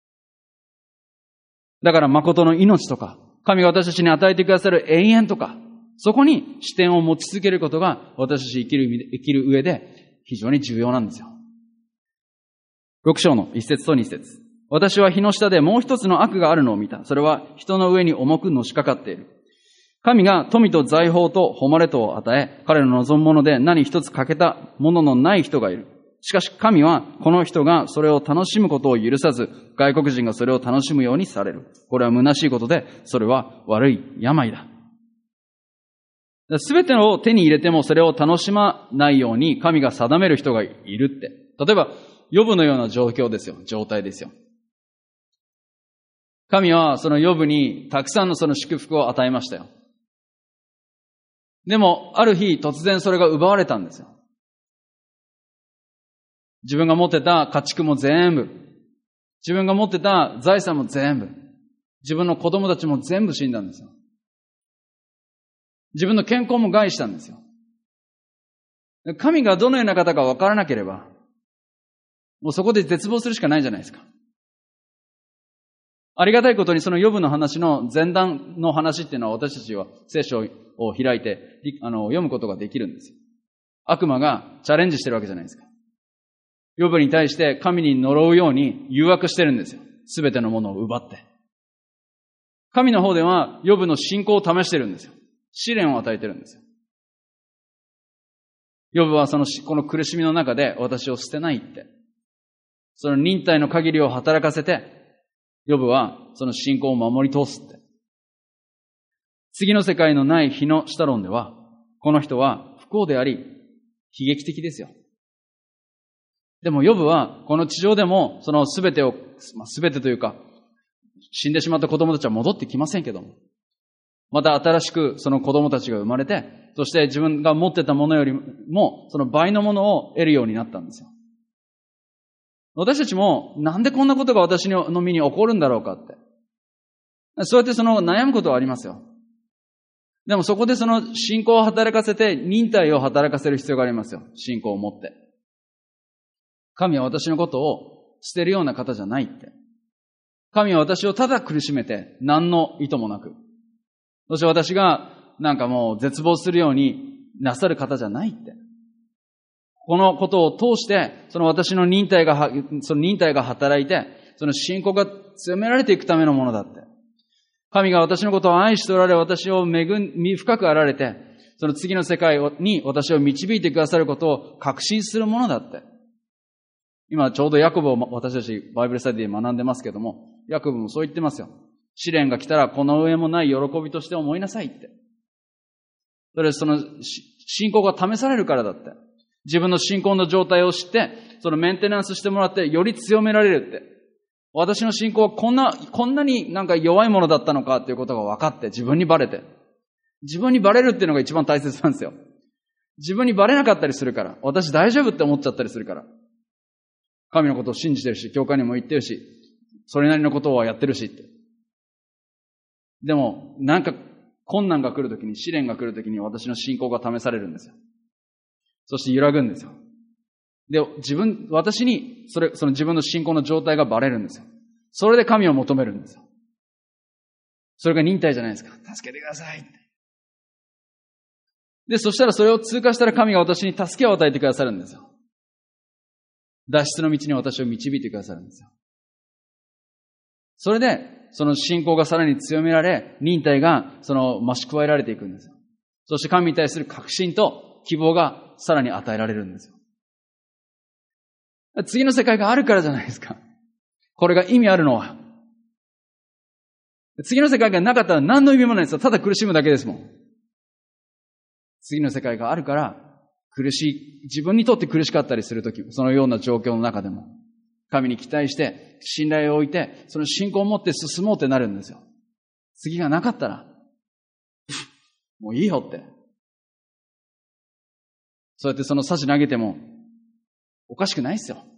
だから誠の命とか、神が私たちに与えてくださる永遠とか、そこに視点を持ち続けることが私たち生きる、生きる上で非常に重要なんですよ。六章の一節と二節。私は日の下でもう一つの悪があるのを見た。それは人の上に重くのしかかっている。神が富と財宝と誉れとを与え、彼の望むもので何一つ欠けたもののない人がいる。しかし神はこの人がそれを楽しむことを許さず、外国人がそれを楽しむようにされる。これは虚しいことで、それは悪い病だ。すべてを手に入れてもそれを楽しまないように神が定める人がいるって。例えば、ヨブのような状況ですよ。状態ですよ。神はそのヨブにたくさんのその祝福を与えましたよ。でも、ある日突然それが奪われたんですよ。自分が持ってた家畜も全部、自分が持ってた財産も全部、自分の子供たちも全部死んだんですよ。自分の健康も害したんですよ。神がどのような方か分からなければ、もうそこで絶望するしかないじゃないですか。ありがたいことにそのヨブの話の前段の話っていうのは私たちは聖書を開いてあの読むことができるんですよ。悪魔がチャレンジしてるわけじゃないですか。ヨブに対して神に呪うように誘惑してるんですよ。すべてのものを奪って。神の方ではヨブの信仰を試してるんですよ。試練を与えてるんですよ。ヨブはそのこの苦しみの中で私を捨てないって。その忍耐の限りを働かせて、ヨブはその信仰を守り通すって。次の世界のない日の下論では、この人は不幸であり、悲劇的ですよ。でもヨブはこの地上でもその全てを、まあ、全てというか、死んでしまった子供たちは戻ってきませんけども、 また新しくその子供たちが生まれて、そして自分が持ってたものよりもその倍のものを得るようになったんですよ。私たちもなんでこんなことが私の身に起こるんだろうかって。そうやってその悩むことはありますよ。でもそこでその信仰を働かせて忍耐を働かせる必要がありますよ。信仰を持って。神は私のことを捨てるような方じゃないって。神は私をただ苦しめて何の意図もなく。そして私がなんかもう絶望するようになさる方じゃないって。このことを通して、その私の忍耐が、その忍耐が働いて、その信仰が強められていくためのものだって。神が私のことを愛しておられ、私を恵み深くあられて、その次の世界に私を導いてくださることを確信するものだって。今ちょうどヤコブを私たちバイブルスタディで学んでますけども、ヤコブもそう言ってますよ。試練が来たらこの上もない喜びとして思いなさいって。それはその信仰が試されるからだって。自分の信仰の状態を知って、そのメンテナンスしてもらってより強められるって。私の信仰はこんな、こんなになんか弱いものだったのかっていうことが分かって、自分にバレて。自分にバレるっていうのが一番大切なんですよ。自分にバレなかったりするから。私大丈夫って思っちゃったりするから。神のことを信じてるし、教会にも行ってるし、それなりのことをやってるしって。でも、なんか困難が来るときに、試練が来るときに私の信仰が試されるんですよ。そして揺らぐんですよ。で、自分、私に、それ、その自分の信仰の状態がバレるんですよ。それで神を求めるんですよ。それが忍耐じゃないですか。助けてください。で、そしたらそれを通過したら神が私に助けを与えてくださるんですよ。脱出の道に私を導いてくださるんですよ。それで、その信仰がさらに強められ、忍耐がその増し加えられていくんですよ。そして神に対する確信と希望がさらに与えられるんですよ。次の世界があるからじゃないですか。これが意味あるのは。次の世界がなかったら何の意味もないですよ。ただ苦しむだけですもん。次の世界があるから、苦しい、自分にとって苦しかったりするとき、そのような状況の中でも、神に期待して、信頼を置いて、その信仰を持って進もうってなるんですよ。次がなかったら、もういいよって。そうやってその差し投げても、おかしくないっすよ。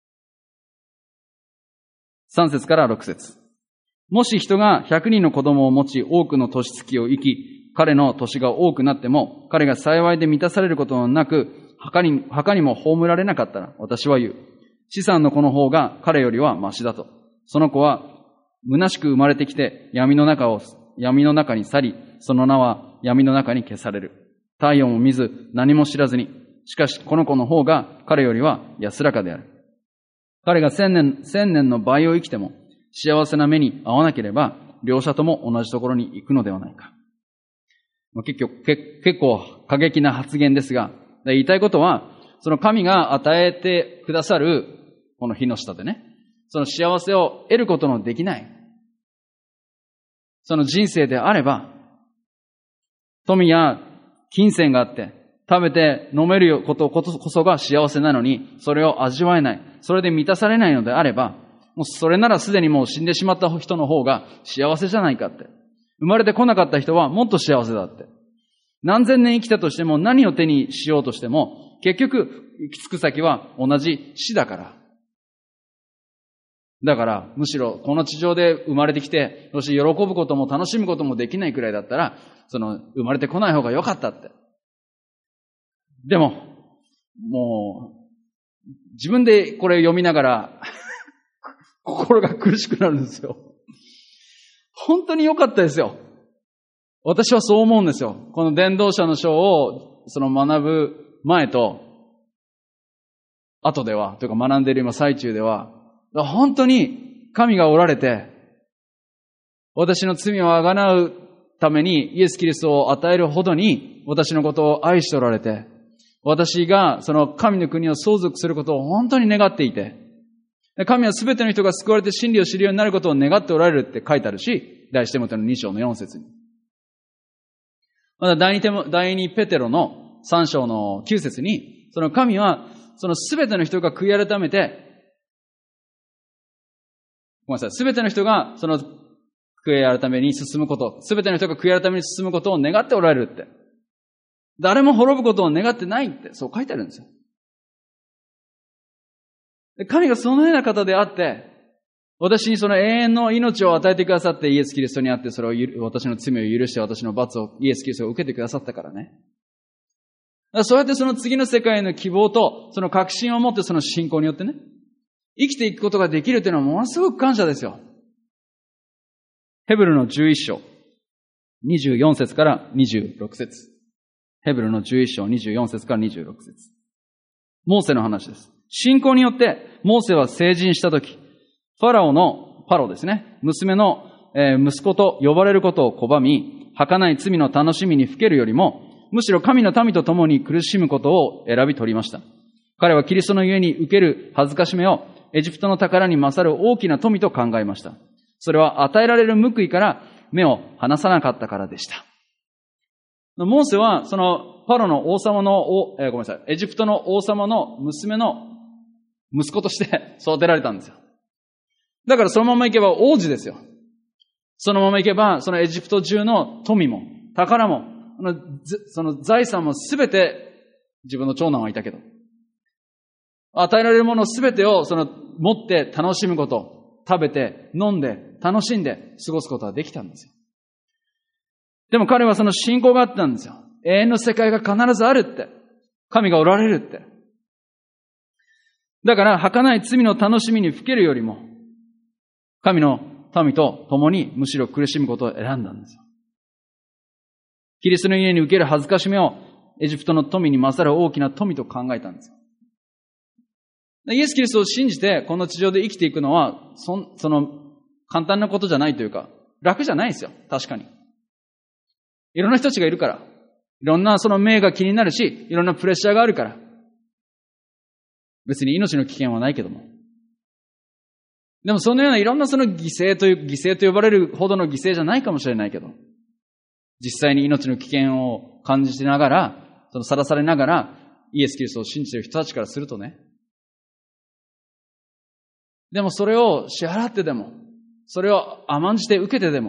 さん節からろく節。もし人がひゃくにんの子供を持ち、多くの年月を生き、彼の年が多くなっても、彼が幸いで満たされることのなく、墓に、墓にも葬られなかったら、私は言う。資産の子の方が彼よりはマシだと。その子は、虚しく生まれてきて、闇の中を、闇の中に去り、その名は闇の中に消される。太陽も見ず、何も知らずに。しかし、この子の方が彼よりは安らかである。彼が千年、千年の倍を生きても、幸せな目に遭わなければ、両者とも同じところに行くのではないか。結局、結構過激な発言ですが、言いたいことは、その神が与えてくださる、この火の下でね、その幸せを得ることのできない、その人生であれば、富や金銭があって、食べて飲めることこそが幸せなのに、それを味わえない、それで満たされないのであれば、もうそれならすでにもう死んでしまった人の方が幸せじゃないかって。生まれてこなかった人はもっと幸せだって。何千年生きたとしても何を手にしようとしても、結局行き着く先は同じ死だから。だから、むしろこの地上で生まれてきて、そして喜ぶことも楽しむこともできないくらいだったら、その生まれてこない方が良かったって。でも、もう、自分でこれ読みながら、心が苦しくなるんですよ。本当に良かったですよ。私はそう思うんですよ。この伝道者の書をその学ぶ前と後では、というか学んでいる今最中では、本当に神がおられて、私の罪をあがなうためにイエス・キリストを与えるほどに私のことを愛しておられて、私がその神の国を相続することを本当に願っていて、神はすべての人が救われて真理を知るようになることを願っておられるって書いてあるし、第一テモテのに章のよん節に。また第二テモ、第二ペテロのさん章のきゅう節に、その神はそのすべての人が悔い改めて、ごめんなさい、すべての人がその悔い改めに進むこと、すべての人が悔い改めに進むことを願っておられるって。誰も滅ぶことを願ってないって、そう書いてあるんですよ。で神がそのような方であって、私にその永遠の命を与えてくださってイエス・キリストにあって、それをゆ私の罪を許して私の罰をイエス・キリストが受けてくださったからね。だからそうやってその次の世界への希望と、その確信を持ってその信仰によってね、生きていくことができるというのはものすごく感謝ですよ。ヘブルのじゅういっ章、にじゅうよん節からにじゅうろく節。ヘブルのじゅういっ章、にじゅうよん節からにじゅうろく節。モーセの話です。信仰によって、モーセは成人したとき、ファラオの、パロですね、娘の、えー、息子と呼ばれることを拒み、儚い罪の楽しみにふけるよりも、むしろ神の民と共に苦しむことを選び取りました。彼はキリストのゆえに受ける恥ずかしめを、エジプトの宝に勝る大きな富と考えました。それは与えられる報いから目を離さなかったからでした。モーセは、その、パロの王様の、えー、ごめんなさい、エジプトの王様の娘の息子として育てられたんですよ。だからそのまま行けば王子ですよ。そのまま行けば、そのエジプト中の富も、宝も、その財産もすべて、自分の長男はいたけど、与えられるものすべてをその持って楽しむこと、食べて、飲んで、楽しんで過ごすことができたんですよ。でも彼はその信仰があったんですよ。永遠の世界が必ずあるって。神がおられるって。だから、儚い罪の楽しみにふけるよりも、神の民と共にむしろ苦しむことを選んだんですよ。キリストの家に受ける恥ずかしめをエジプトの富に勝る大きな富と考えたんですよ。イエス・キリストを信じてこの地上で生きていくのは、そ, その簡単なことじゃないというか、楽じゃないですよ。確かに。いろんな人たちがいるから。いろんなその命が気になるし、いろんなプレッシャーがあるから。別に命の危険はないけども。でもそのようないろんなその犠牲という、犠牲と呼ばれるほどの犠牲じゃないかもしれないけど、実際に命の危険を感じながら、そのさらされながら、イエス・キリストを信じている人たちからするとね。でもそれを支払ってでも、それを甘んじて受けてでも、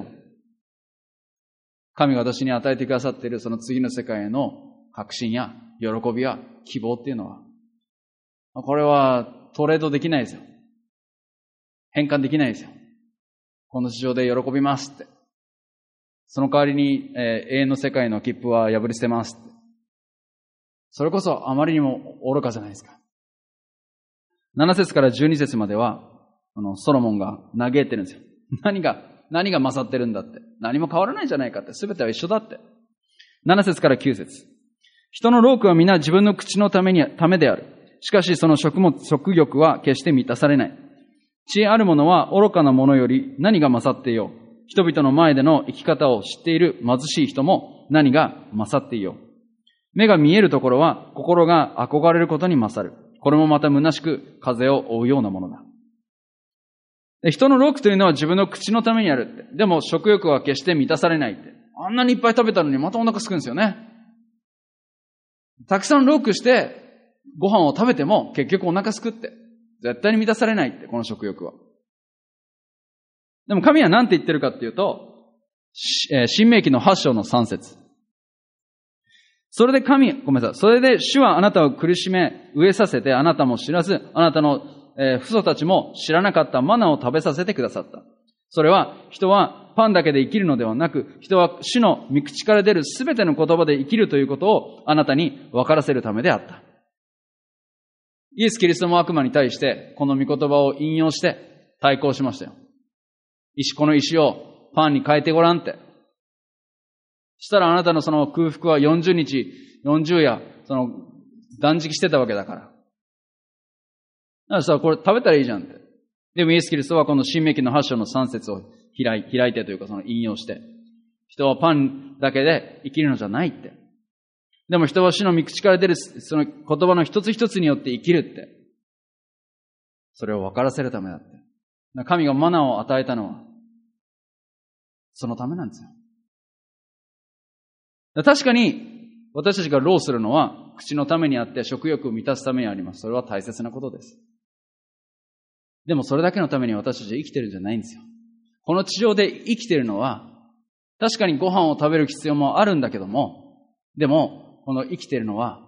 神が私に与えてくださっているその次の世界への確信や喜びや希望っていうのは、これはトレードできないですよ。変換できないですよ。この地上で喜びますって。その代わりに、えー、永遠の世界の切符は破り捨てますって。それこそあまりにも愚かじゃないですか。なな節からじゅうに節までは、あのソロモンが嘆いてるんですよ。何が、何が勝ってるんだって。何も変わらないじゃないかって。すべては一緒だって。なな節からきゅう節。人の労苦は皆自分の口のために、ためである。しかしその食物、食欲は決して満たされない。知恵ある者は愚かな者より何が勝っていよう。人々の前での生き方を知っている貧しい人も何が勝っていよう。目が見えるところは心が憧れることに勝る。これもまた虚しく風を追うようなものだ。で人の労苦というのは自分の口のためにあるって。でも食欲は決して満たされないって。あんなにいっぱい食べたのにまたお腹すくんですよね。たくさん労苦してご飯を食べても結局お腹すくって。絶対に満たされないって、この食欲は。でも神は何て言ってるかっていうと、申命記のはち章のさん節。それで神、ごめんなさい。それで主はあなたを苦しめ、飢えさせてあなたも知らず、あなたの、えー、父祖たちも知らなかったマナを食べさせてくださった。それは人はパンだけで生きるのではなく、人は主の御口から出るすべての言葉で生きるということをあなたに分からせるためであった。イエス・キリストも悪魔に対してこの御言葉を引用して対抗しましたよ。石、この石をパンに変えてごらんって。したらあなたのその空腹はよんじゅうにち、よんじゅう夜、その断食してたわけだから。だからさ、これ食べたらいいじゃんって。でもイエス・キリストはこの申命記のはち章のさん節を開い、開いてというかその引用して、人はパンだけで生きるのじゃないって。でも人は主の御口から出るその言葉の一つ一つによって生きるって。それを分からせるためだって。神がマナーを与えたのは、そのためなんですよ。確かに、私たちが労するのは、口のためにあって食欲を満たすためにあります。それは大切なことです。でもそれだけのために私たちは生きてるんじゃないんですよ。 この地上で生きているのは、確かにご飯を食べる必要もあるんだけども、でも、この生きているのは、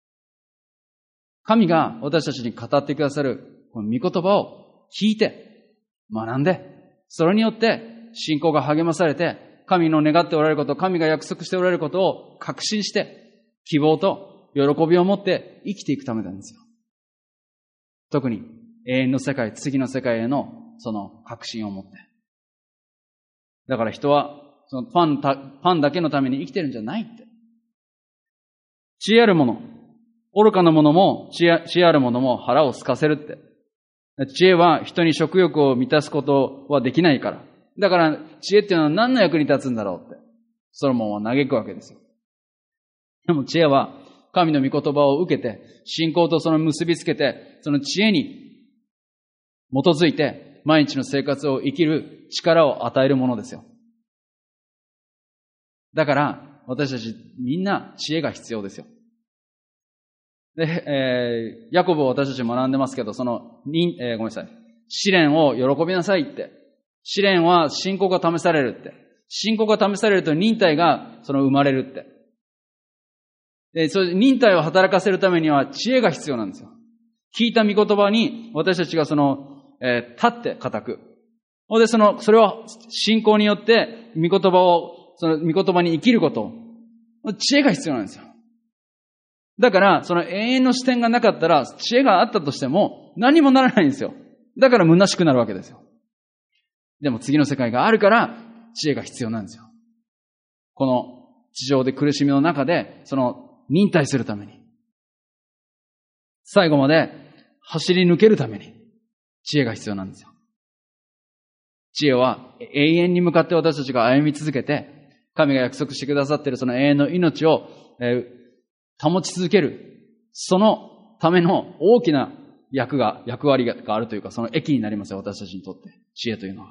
神が私たちに語ってくださるこの御言葉を聞いて、学んで、それによって信仰が励まされて、神の願っておられること、神が約束しておられることを確信して、希望と喜びを持って生きていくためなんですよ。特に永遠の世界、次の世界へのその確信を持って。だから人はそのパン、パンだけのために生きてるんじゃないって。知恵あるもの、愚かなものも知恵、知恵あるものも腹を空かせるって。知恵は人に食欲を満たすことはできないから。だから知恵っていうのは何の役に立つんだろうって。ソロモンは嘆くわけですよ。でも知恵は神の御言葉を受けて、信仰とその結びつけて、その知恵に基づいて毎日の生活を生きる力を与えるものですよ。だから私たちみんな知恵が必要ですよ。で、えー、ヤコブを私たち学んでますけど、その、にえー、ごめんなさい。試練を喜びなさいって。試練は信仰が試されるって。信仰が試されると忍耐がその生まれるって。で、それ忍耐を働かせるためには知恵が必要なんですよ。聞いた御言葉に私たちがその、えー、立って固く。で、その、それを信仰によって御言葉を、その御言葉に生きること。知恵が必要なんですよ。だから、その永遠の視点がなかったら、知恵があったとしても何もならないんですよ。だから虚しくなるわけですよ。でも次の世界があるから、知恵が必要なんですよ。この地上で苦しみの中で、その忍耐するために。最後まで走り抜けるために、知恵が必要なんですよ。知恵は永遠に向かって私たちが歩み続けて、神が約束してくださっているその永遠の命を、えー保ち続ける。そのための大きな役が、役割があるというか、その益になりますよ、私たちにとって。知恵というのは。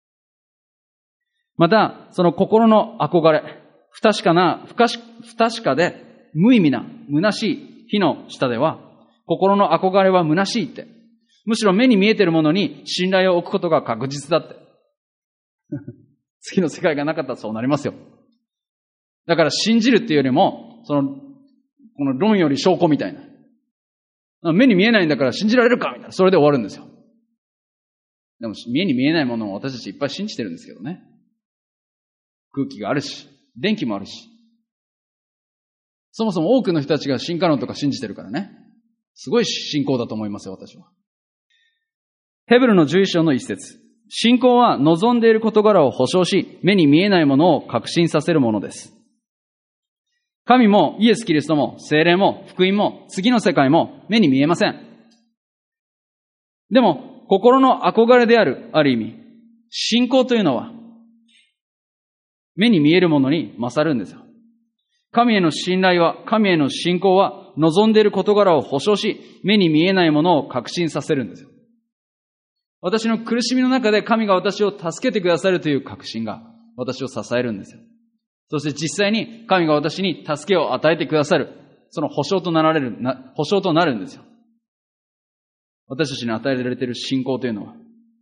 また、その心の憧れ、不確かな、不確不確かで無意味な、虚しい火の下では、心の憧れは虚しいって。むしろ目に見えているものに信頼を置くことが確実だって。次の世界がなかったらそうなりますよ。だから信じるっていうよりも、その、この論より証拠みたいな。目に見えないんだから信じられるかみたいな。それで終わるんですよ。でも目に見えないものを私たちいっぱい信じてるんですけどね。空気があるし、電気もあるし。そもそも多くの人たちが進化論とか信じてるからね。すごい信仰だと思いますよ、私は。ヘブルのじゅういっ章の一節。信仰は望んでいる事柄を保証し、目に見えないものを確信させるものです。神もイエス・キリストも聖霊も福音も次の世界も目に見えません。でも心の憧れである、ある意味、信仰というのは目に見えるものに勝るんですよ。神への信頼は、神への信仰は望んでいる事柄を保証し、目に見えないものを確信させるんですよ。私の苦しみの中で神が私を助けてくださるという確信が私を支えるんですよ。そして実際に神が私に助けを与えてくださる。その保証となられる、な保証となるんですよ。私たちに与えられている信仰というのは、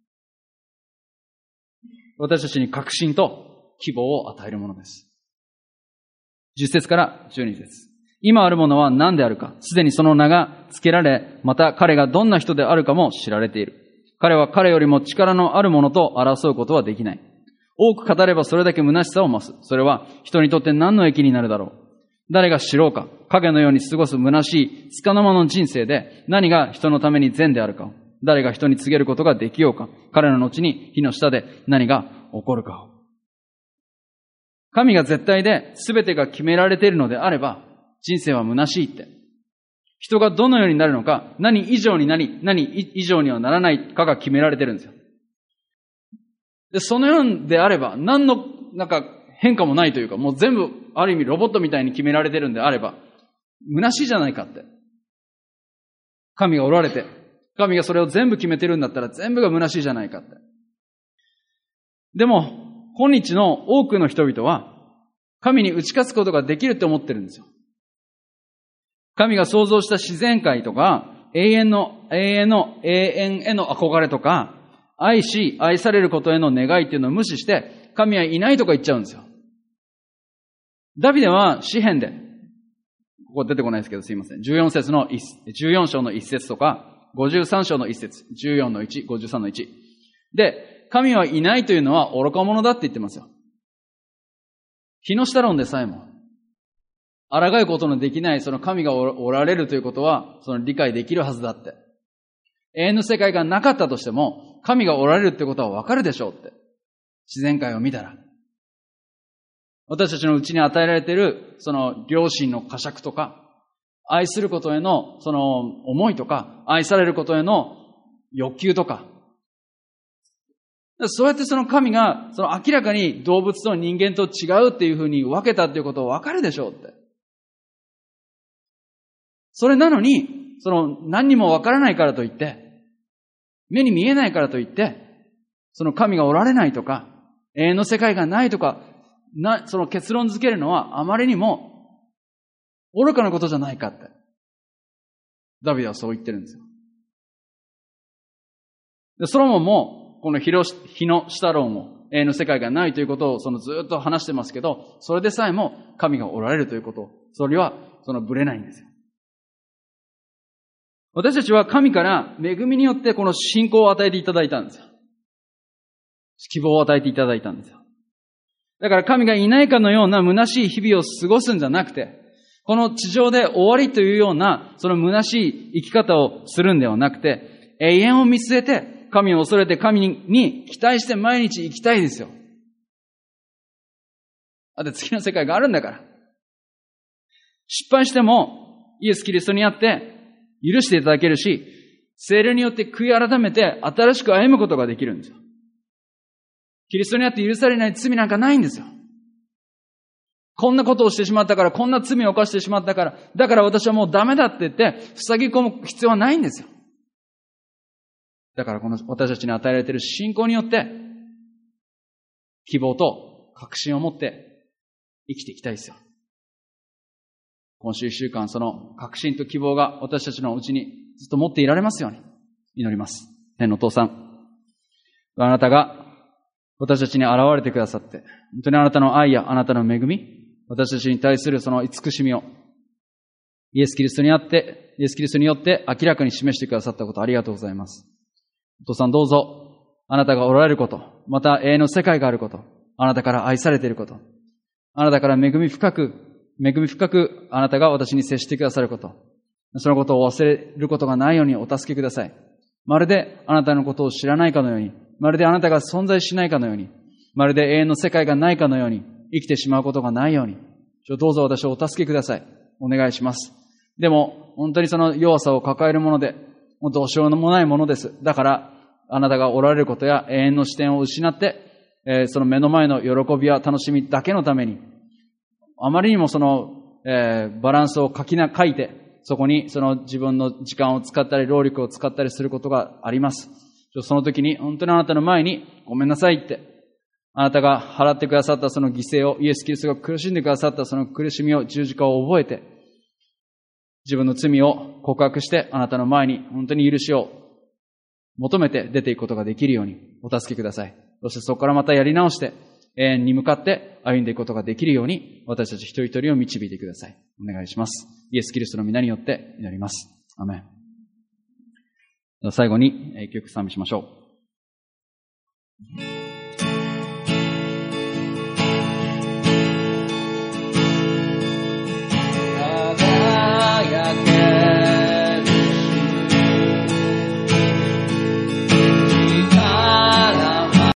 私たちに確信と希望を与えるものです。じゅっ節からじゅうに節。今あるものは何であるか、すでにその名が付けられ、また彼がどんな人であるかも知られている。彼は彼よりも力のあるものと争うことはできない。多く語ればそれだけ虚しさを増す。それは人にとって何の益になるだろう。誰が知ろうか。影のように過ごす虚しい、つかの間の人生で何が人のために善であるかを。誰が人に告げることができようか。彼の後に火の下で何が起こるかを。神が絶対で全てが決められているのであれば、人生は虚しいって。人がどのようになるのか、何以上になり、何以上にはならないかが決められてるんですよ。で、そのようであれば、何の、なんか変化もないというか、もう全部、ある意味ロボットみたいに決められてるんであれば、虚しいじゃないかって。神がおられて、神がそれを全部決めてるんだったら、全部が虚しいじゃないかって。でも、今日の多くの人々は、神に打ち勝つことができるって思ってるんですよ。神が創造した自然界とか、永遠の、永遠の、永遠への憧れとか、 愛し、愛されることへの願いっていうのを無視して、神はいないとか言っちゃうんですよ。ダビデは詩編で、ここ出てこないですけどすいません。じゅうよん節のじゅうよん章の一節とか、ごじゅうさん章の一節、じゅうよんのいち、ごじゅうさんのいち。で、神はいないというのは愚か者だって言ってますよ。日の下論でさえも、抗うことのできないその神がおられるということは、その理解できるはずだって。永遠の世界がなかったとしても、神がおられるってことはわかるでしょうって。自然界を見たら。私たちのうちに与えられている、その良心の呵責とか、愛することへのその思いとか、愛されることへの欲求とか、そうやってその神が、その明らかに動物と人間と違うっていうふうに分けたっていうことを分かるでしょうって。それなのに、その何にも分からないからといって、目に見えないからといって、その神がおられないとか、永遠の世界がないとか、な、その結論づけるのはあまりにも愚かなことじゃないかって。ダビデはそう言ってるんですよ。で、ソロモンも、この日の下論を、永遠の世界がないということをそのずっと話してますけど、それでさえも神がおられるということ、それはそのぶれないんですよ。私たちは神から恵みによってこの信仰を与えていただいたんですよ。希望を与えていただいたんですよ。だから神がいないかのような虚しい日々を過ごすんじゃなくて、この地上で終わりというようなその虚しい生き方をするんではなくて、永遠を見据えて、神を恐れて神に期待して毎日生きたいですよ。だって次の世界があるんだから。失敗してもイエス・キリストにあって許していただけるし、聖霊によって悔い改めて新しく歩むことができるんですよ。キリストにあって許されない罪なんかないんですよ。こんなことをしてしまったから、こんな罪を犯してしまったから、だから私はもうダメだって言って塞ぎ込む必要はないんですよ。だからこの私たちに与えられている信仰によって、希望と確信を持って生きていきたいですよ。今週一週間、その確信と希望が私たちのうちにずっと持っていられますように祈ります。天のお父さん、あなたが私たちに現れてくださって、本当にあなたの愛やあなたの恵み、私たちに対するその慈しみを、イエス・キリストにあって、イエス・キリストによって明らかに示してくださったことありがとうございます。お父さんどうぞ、あなたがおられること、また永遠の世界があること、あなたから愛されていること、あなたから恵み深く、恵み深くあなたが私に接してくださること、そのことを忘れることがないようにお助けください。まるであなたのことを知らないかのように、まるであなたが存在しないかのように、まるで永遠の世界がないかのように、生きてしまうことがないように、どうぞ私をお助けください。お願いします。でも、本当にその弱さを抱えるもので、もうどうしようもないものです。だから、あなたがおられることや永遠の視点を失って、えー、その目の前の喜びや楽しみだけのために、あまりにもその、えー、バランスを書きな、書いて、そこにその自分の時間を使ったり、労力を使ったりすることがあります。その時に本当にあなたの前にごめんなさいって、あなたが払ってくださったその犠牲を、イエス・キリストが苦しんでくださったその苦しみを、十字架を覚えて、自分の罪を告白して、あなたの前に本当に許しを求めて出ていくことができるようにお助けください。そしてそこからまたやり直して、永遠に向かって歩んでいくことができるように、私たち一人一人を導いてください。お願いします。イエス・キリストの皆によって祈ります。アメン。最後に一曲賛美しましょう。